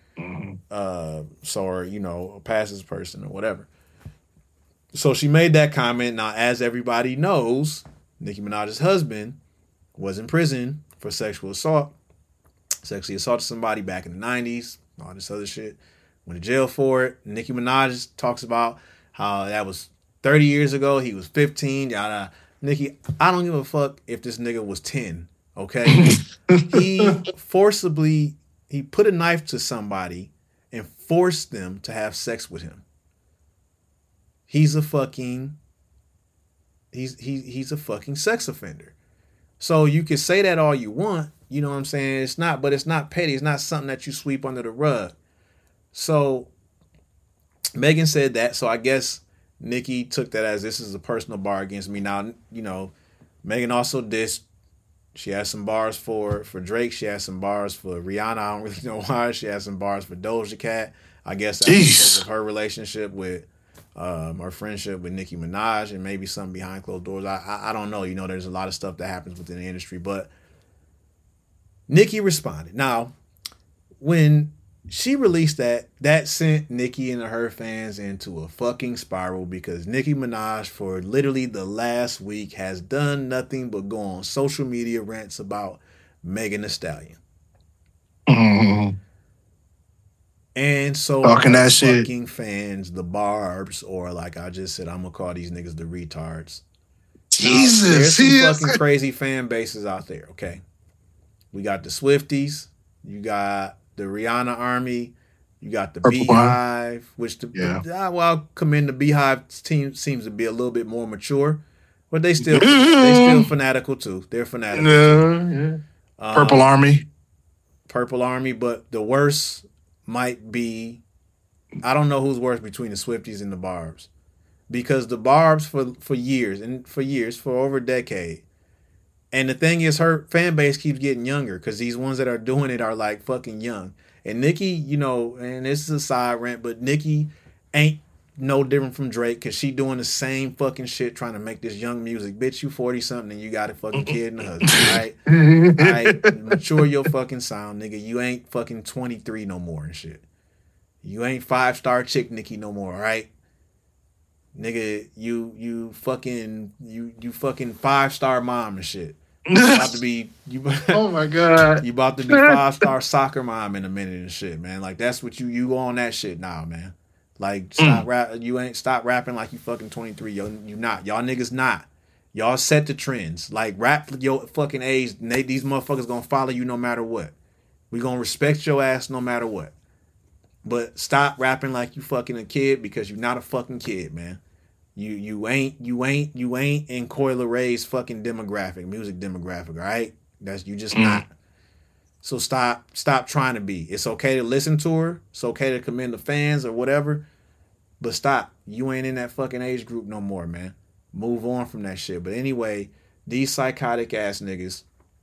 So, or, you know, a passive person or whatever. So she made that comment. Now, as everybody knows, Nicki Minaj's husband was in prison for sexually assaulted somebody back in the 90s, all this other shit. Went to jail for it. Nicki Minaj talks about how that was 30 years ago. He was 15. Yada. Nicki, I don't give a fuck if this nigga was 10. Okay? He put a knife to somebody and forced them to have sex with him. He's a fucking sex offender. So you can say that all you want, you know what I'm saying? It's not petty. It's not something that you sweep under the rug. So Megan said that. So I guess Nicki took that as this is a personal bar against me. Now, you know, Megan also dissed. She has some bars for Drake. She has some bars for Rihanna. I don't really know why. She has some bars for Doja Cat. I guess that's because of her relationship with her friendship with Nicki Minaj, and maybe something behind closed doors. I don't know. You know, there's a lot of stuff that happens within the industry, but Nicki responded. Now, when she released that sent Nicki and her fans into a fucking spiral, because Nicki Minaj for literally the last week has done nothing but go on social media rants about Megan Thee Stallion. Mm-hmm. And so talking that fucking shit. fans, the barbs, or like I just said, I'm gonna call these niggas the retards. Jesus, there's some fucking crazy fan bases out there. Okay, we got the Swifties, you got the Rihanna Army, you got the Purple Beehive, which I'll commend the Beehive team. Seems to be a little bit more mature, but they still fanatical too. They're fanatical. Too. Purple Army, but the worst might be, I don't know who's worse between the Swifties and the Barbs, because the Barbs for years, for over a decade, and the thing is, her fan base keeps getting younger because these ones that are doing it are like fucking young. And Nicki, you know, and this is a side rant, but Nicki ain't no different from Drake because she doing the same fucking shit trying to make this young music. Bitch, you 40 something and you got a fucking kid and a husband, right? All right, mature your fucking sound, nigga. You ain't fucking 23 no more and shit. You ain't 5-star chick Nicki no more, right? Nigga, you fucking 5-star mom and shit. About to be oh my god. You about to be 5-star soccer mom in a minute and shit, man. Like that's what you on that shit now, man. Like stop rapping like you fucking 23. You not. Y'all niggas not. Y'all set the trends. Like rap your fucking age. These motherfuckers gonna follow you no matter what. We gonna respect your ass no matter what. But stop rapping like you fucking a kid because you're not a fucking kid, man. You ain't in Coi Leray's fucking music demographic, all right? That's you just not. So stop trying to be. It's okay to listen to her. It's okay to commend the fans or whatever. But stop. You ain't in that fucking age group no more, man. Move on from that shit. But anyway, these psychotic ass niggas,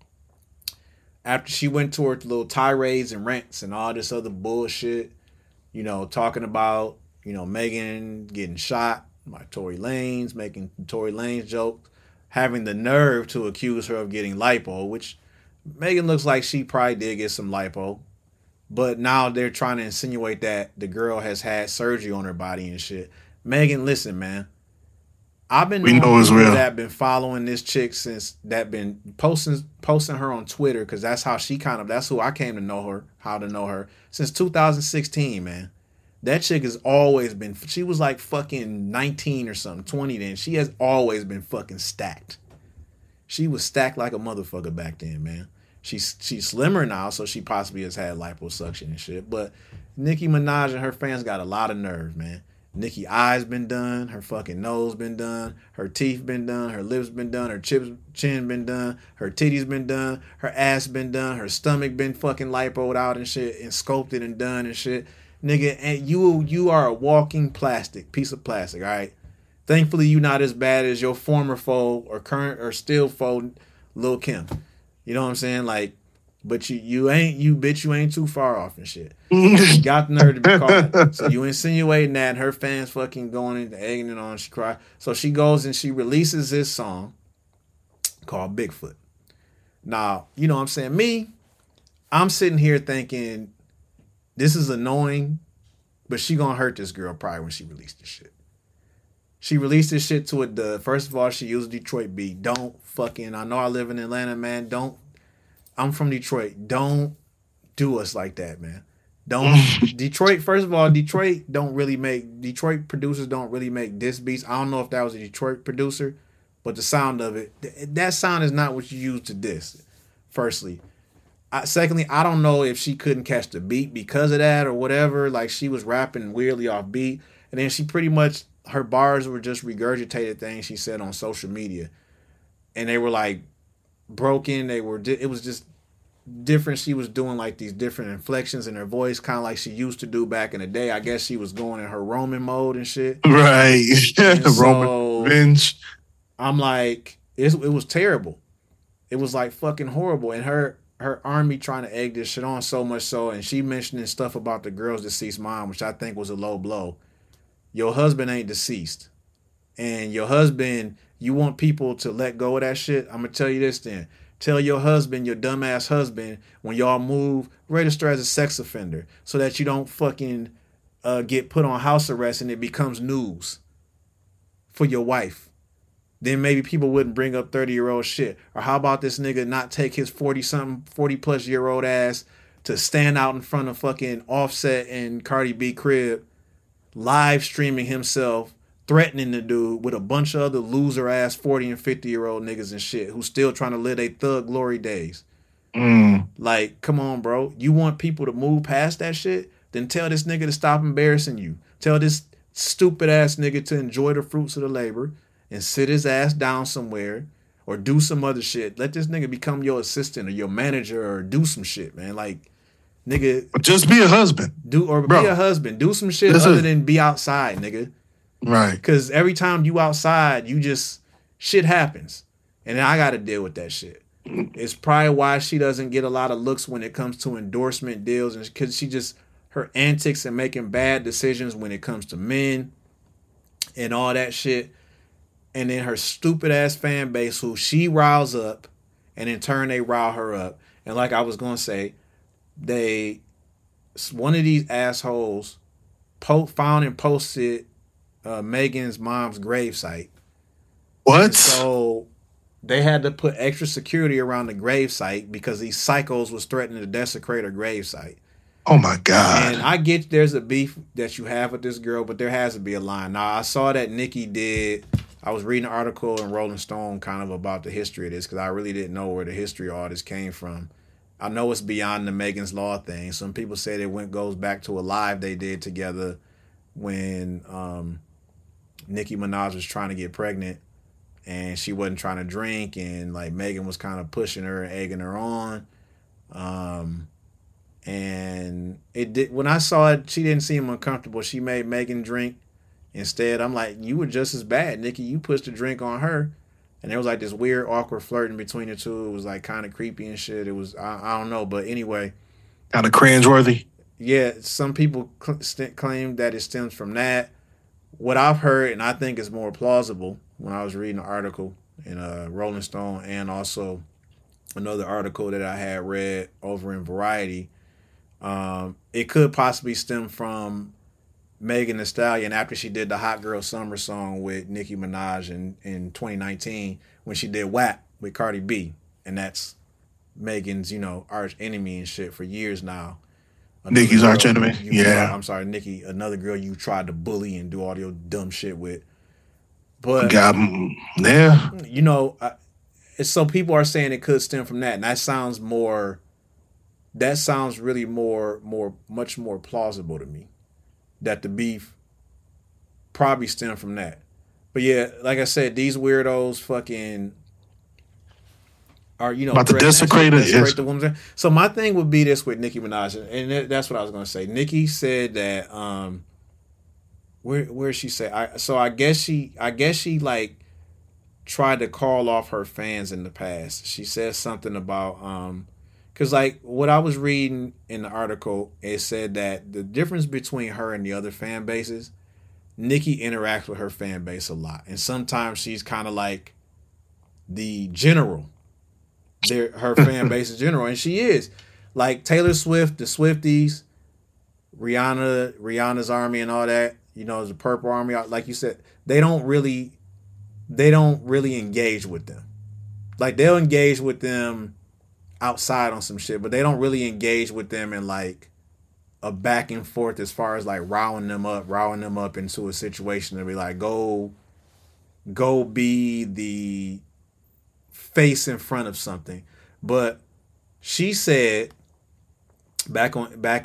after she went to her little tirades and rants and all this other bullshit, you know, talking about, you know, Megan getting shot by Tory Lanez, making Tory Lanez jokes, having the nerve to accuse her of getting lipo, which Megan looks like she probably did get some lipo, but now they're trying to insinuate that the girl has had surgery on her body and shit. Megan, listen, man. I've been been following this chick since that been posting her on Twitter because that's who I came to know her, how to know her since 2016, man. That chick has always been, she was like fucking 19 or something, 20 then. She has always been fucking stacked. She was stacked like a motherfucker back then, man. She's slimmer now, so she possibly has had liposuction and shit. But Nicki Minaj and her fans got a lot of nerve, man. Nicki eyes been done, her fucking nose been done, her teeth been done, her lips been done, her chin been done, her titties been done, her ass been done, her stomach been fucking lipoed out and shit, and sculpted and done and shit. Nigga, and you are a walking piece of plastic, all right? Thankfully, you not as bad as your former foe or current or still foe, Lil' Kim. You know what I'm saying? Like, but you ain't too far off and shit. You got the nerve to be caught. So you insinuating that, and her fans fucking going into egging it on. She cry. So she goes and she releases this song called Bigfoot. Now, you know what I'm saying? I'm sitting here thinking, this is annoying, but she gonna hurt this girl probably when she released this shit. She released this shit to it. First of all, she used a Detroit beat. Don't fucking. I know I live in Atlanta, man. Don't. I'm from Detroit. Don't do us like that, man. Don't Detroit. First of all, Detroit producers don't really make diss beats. I don't know if that was a Detroit producer, but the sound of it, that sound is not what you use to diss. Firstly, secondly, I don't know if she couldn't catch the beat because of that or whatever. Like she was rapping weirdly off beat, and then she pretty much her bars were just regurgitated things she said on social media, and they were like broken. It was just different. She was doing like these different inflections in her voice, kind of like she used to do back in the day. I guess she was going in her Roman mode and shit. Right. Roman revenge. I'm like, it was terrible. It was like fucking horrible. And her army trying to egg this shit on so much so, and she mentioning stuff about the girl's deceased mom, which I think was a low blow. Your husband ain't deceased. And your husband, you want people to let go of that shit? I'm going to tell you this then. Tell your husband, your dumbass husband, when y'all move, register as a sex offender so that you don't fucking get put on house arrest and it becomes news for your wife. Then maybe people wouldn't bring up 30-year-old shit. Or how about this nigga not take his 40-plus-year-old ass to stand out in front of fucking Offset and Cardi B crib, live streaming himself, threatening the dude with a bunch of other loser ass 40 and 50-year-old niggas and shit who's still trying to live their thug glory days. Like, come on, bro. You want people to move past that shit? Then tell this nigga to stop embarrassing you. Tell this stupid ass nigga to enjoy the fruits of the labor and sit his ass down somewhere or do some other shit. Let this nigga become your assistant or your manager or do some shit, man. Like, nigga. Just be a husband. Be a husband. Do some shit other than be outside, nigga. Right. Because every time you outside, shit happens. And I got to deal with that shit. It's probably why she doesn't get a lot of looks when it comes to endorsement deals. And because her antics and making bad decisions when it comes to men and all that shit. And then her stupid ass fan base who she riles up and in turn they rile her up. And like I was going to say, one of these assholes found and posted Megan's mom's gravesite. What? And so they had to put extra security around the gravesite because these psychos was threatening to desecrate her gravesite. Oh my God. And I get there's a beef that you have with this girl, but there has to be a line. Now, I saw that Nicki did. I was reading an article in Rolling Stone kind of about the history of this because I really didn't know where the history of all this came from. I know it's beyond the Megan's Law thing. Some people say it goes back to a live they did together when Nicki Minaj was trying to get pregnant and she wasn't trying to drink and like Megan was kind of pushing her and egging her on. And when I saw it, she didn't seem uncomfortable. She made Megan drink instead. I'm like, you were just as bad, Nicki. You pushed a drink on her. And there was like this weird, awkward flirting between the two. It was like kind of creepy and shit. It was, I don't know. But anyway. Kind of cringeworthy. Yeah, some people claim that it stems from that. What I've heard, and I think is more plausible when I was reading an article in Rolling Stone and also another article that I had read over in Variety, it could possibly stem from Megan Thee Stallion after she did the Hot Girl Summer song with Nicki Minaj in 2019 when she did WAP with Cardi B. And that's Megan's, arch enemy and shit for years now. Nicki's arch enemy? Yeah. I'm sorry, Nicki, another girl you tried to bully and do all your dumb shit with. But, yeah. So people are saying it could stem from that. And that sounds really much more plausible to me. That the beef probably stemmed from that. But yeah, like I said, these weirdos fucking are, about to desecrate the woman. So my thing would be this with Nicki Minaj, and that's what I was going to say. Nicki said that, where she say? I guess she like tried to call off her fans in the past. She said something about, because, like, what I was reading in the article, it said that the difference between her and the other fan bases, Nicki interacts with her fan base a lot. And sometimes she's kind of like the general. Her fan base is general. And she is. Like, Taylor Swift, the Swifties, Rihanna's army and all that, you know, the Purple Army, like you said, they don't really engage with them. Like they'll engage with them outside on some shit, but they don't really engage with them in like a back and forth as far as like riling them up into a situation to be like, go be the face in front of something. But she said back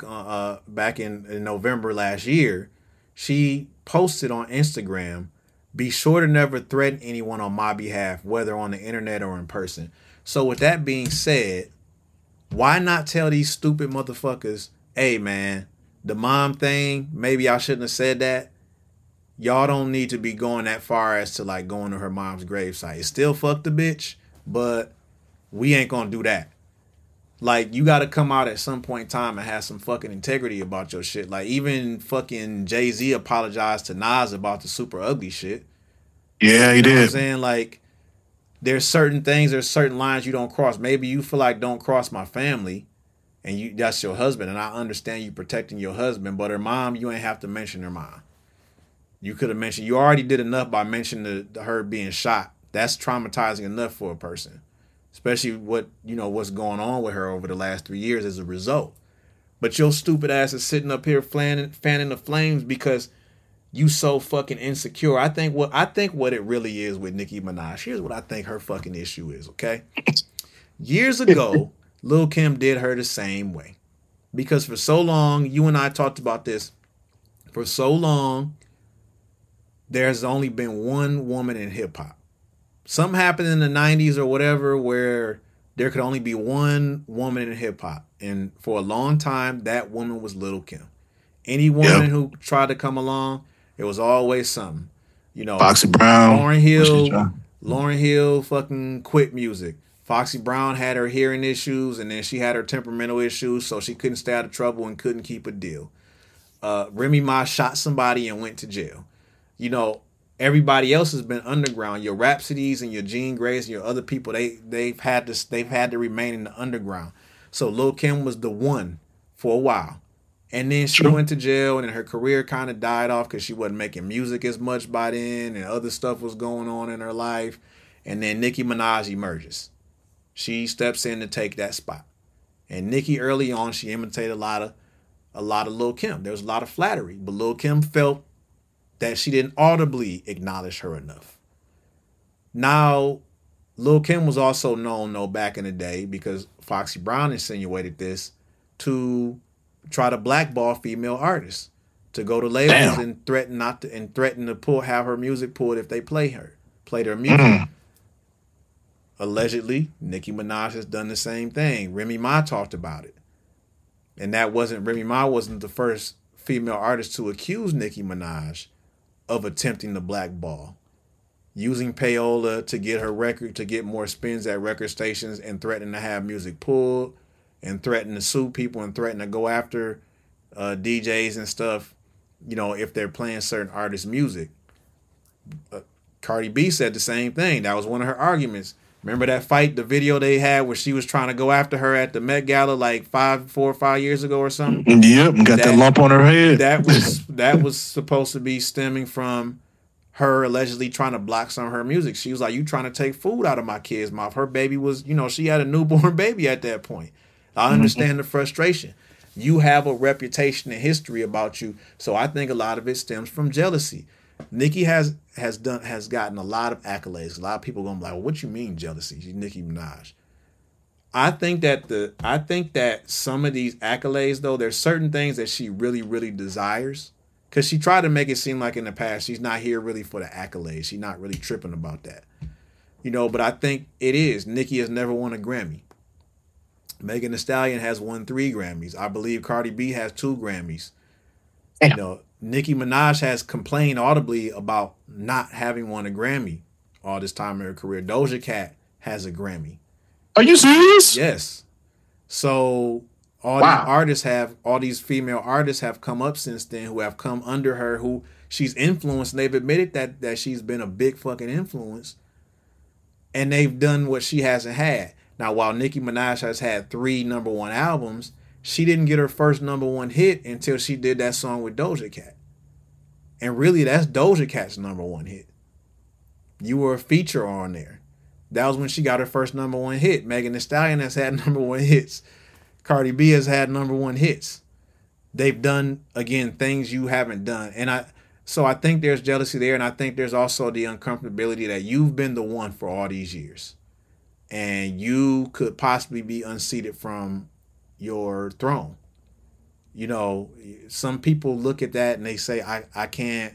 in November last year, she posted on Instagram, "Be sure to never threaten anyone on my behalf, whether on the internet or in person." So with that being said, why not tell these stupid motherfuckers, "Hey man, the mom thing, maybe I shouldn't have said that. Y'all don't need to be going that far as to like going to her mom's gravesite. It's still fuck the bitch, but we ain't gonna do that." Like, you gotta come out at some point in time and have some fucking integrity about your shit. Like, even fucking Jay-Z apologized to Nas about the super ugly shit. Yeah, he You know what I'm did. saying? Like, there's certain lines you don't cross. Maybe you feel like, don't cross my family, and that's your husband, and I understand you protecting your husband, but her mom, you ain't have to mention her mom. You could have mentioned, you already did enough by mentioning her being shot. That's traumatizing enough for a person. Especially what's going on with her over the last 3 years as a result. But your stupid ass is sitting up here fanning the flames because you so fucking insecure. I think what it really is with Nicki Minaj. Here's what I think her fucking issue is, okay? Years ago, Lil Kim did her the same way. Because for so long, you and I talked about this, for so long, there's only been one woman in hip hop. Something happened in the 90s or whatever where there could only be one woman in hip hop. And for a long time, that woman was Lil Kim. Any woman Yep. who tried to come along, it was always something. You know, Foxy Brown. Lauryn Hill fucking quit music. Foxy Brown had her hearing issues, and then she had her temperamental issues, so she couldn't stay out of trouble and couldn't keep a deal. Remy Ma shot somebody and went to jail. You know, everybody else has been underground. Your Rhapsodies and your Jean Grays and your other people, they've had to remain in the underground. So Lil Kim was the one for a while. And then she went to jail, and then her career kind of died off because she wasn't making music as much by then, and other stuff was going on in her life. And then Nicki Minaj emerges. She steps in to take that spot. And Nicki, early on, she imitated a lot of Lil Kim. There was a lot of flattery, but Lil Kim felt that she didn't audibly acknowledge her enough. Now, Lil Kim was also known, though, back in the day, because Foxy Brown insinuated this, to try to blackball female artists, to go to labels and threaten to have her music pulled if they played her music. Allegedly, Nicki Minaj has done the same thing. Remy Ma talked about it. And Remy Ma wasn't the first female artist to accuse Nicki Minaj of attempting to blackball, using payola to get her record, to get more spins at record stations, and threatening to have music pulled, and threatening to sue people, and threatening to go after DJs and stuff, you know, if they're playing certain artists' music. Cardi B said the same thing. That was one of her arguments. Remember that fight, the video they had where she was trying to go after her at the Met Gala like 4 or 5 years ago or something? Yep, got that lump on her head. That was supposed to be stemming from her allegedly trying to block some of her music. She was like, "You trying to take food out of my kid's mouth." Her baby was, she had a newborn baby at that point. I understand the frustration. You have a reputation and history about you, so I think a lot of it stems from jealousy. Nicki has gotten a lot of accolades. A lot of people are gonna be like, "Well, what you mean jealousy?" She's Nicki Minaj. I think that some of these accolades, though, there's certain things that she really, really desires. Because she tried to make it seem like in the past she's not here really for the accolades. She's not really tripping about that. But I think it is. Nicki has never won a Grammy. Megan Thee Stallion has won 3 Grammys. I believe Cardi B has 2 Grammys. Nicki Minaj has complained audibly about not having won a Grammy all this time in her career. Doja Cat has a Grammy. Are you serious? Yes. So all these female artists have come up since then, who have come under her, who she's influenced, and they've admitted that she's been a big fucking influence, and they've done what she hasn't had. Now, while Nicki Minaj has had 3 #1 albums, she didn't get her first #1 hit until she did that song with Doja Cat. And really, that's Doja Cat's #1 hit. You were a feature on there. That was when she got her first #1 hit. Megan Thee Stallion has had #1 hits. Cardi B has had #1 hits. They've done, again, things you haven't done. And I think there's jealousy there, and I think there's also the uncomfortability that you've been the one for all these years. And you could possibly be unseated from your throne. You know, some people look at that and they say, I can't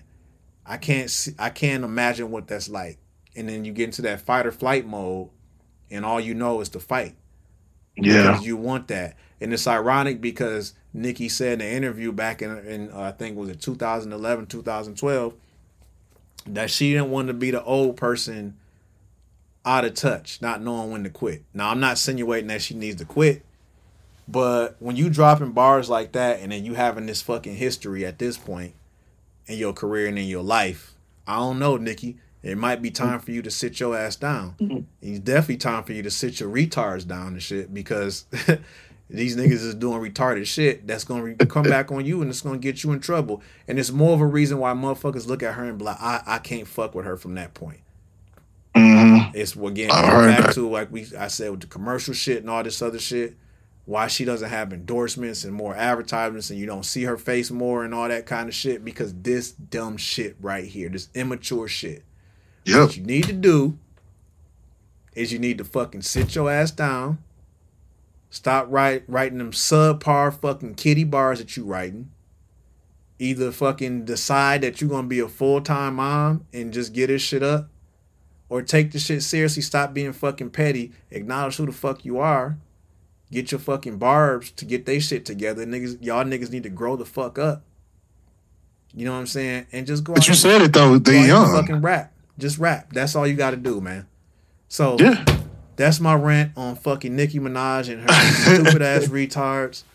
imagine what that's like. And then you get into that fight or flight mode, and all you know is to fight. Yeah. Because you want that. And it's ironic because Nicki said in an interview back in I think was it 2011, 2012, that she didn't want to be the old person out of touch, not knowing when to quit. Now, I'm not insinuating that she needs to quit, but when you dropping bars like that and then you having this fucking history at this point in your career and in your life, I don't know, Nicki. It might be time for you to sit your ass down. It's definitely time for you to sit your retards down and shit, because these niggas is doing retarded shit that's going to come back on you and it's going to get you in trouble. And it's more of a reason why motherfuckers look at her and be like, I can't fuck with her from that point. Mm-hmm. It's, again, back to, like I said, with the commercial shit and all this other shit, why she doesn't have endorsements and more advertisements and you don't see her face more and all that kind of shit, because this dumb shit right here, this immature shit. Yep. What you need to do is you need to fucking sit your ass down. Stop writing them subpar fucking kiddie bars that you writing. Either fucking decide that you're going to be a full-time mom and just get this shit up, or take the shit seriously, stop being fucking petty, acknowledge who the fuck you are, get your fucking barbs to get they shit together. Y'all niggas need to grow the fuck up. You know what I'm saying? And just go But you said it though, they young. Fucking rap. Just rap. That's all you got to do, man. So yeah, that's my rant on fucking Nicki Minaj and her stupid ass retards.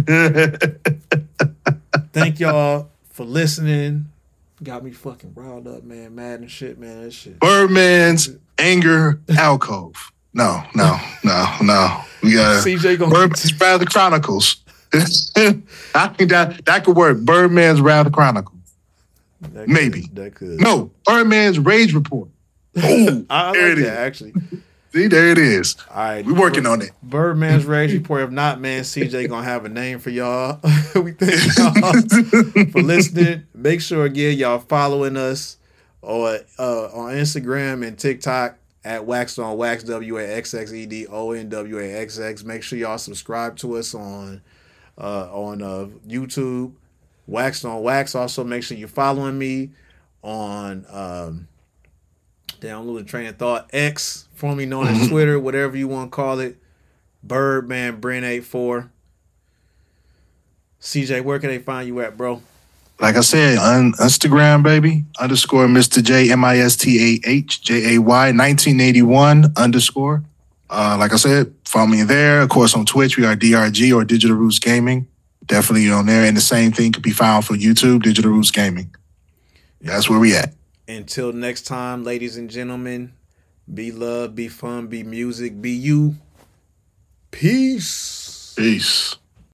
Thank y'all for listening. Got me fucking riled up, man. Mad and shit, man. That shit. Birdman's anger alcove. No. We got CJ gonna Birdman's Wrath Chronicles. I think that could work. Birdman's Wrath Chronicles. Maybe. That could. No, Birdman's Rage Report. Oh, I there like it that, is. actually. See, there it is. All right. We're working on it. Birdman's Rage Report. If not, man, CJ gonna have a name for y'all. We thank y'all for listening. Make sure, again, y'all following us on Instagram and TikTok at Wax on Wax, WAXXEDONWAXX. Make sure y'all subscribe to us on YouTube, Wax on Wax. Also, make sure you're following me on losing train of thought, X, formerly known as Twitter, whatever you want to call it. Birdman Brent 84. CJ, where can they find you at, bro? Like I said, on Instagram, baby, _ Mr. J, MISTAHJAY 1981 _ like I said, follow me there. Of course, on Twitch, we are DRG or Digital Roots Gaming. Definitely on there. And the same thing could be found for YouTube, Digital Roots Gaming. That's where we at. Until next time, ladies and gentlemen, be love, be fun, be music, be you. Peace. Peace.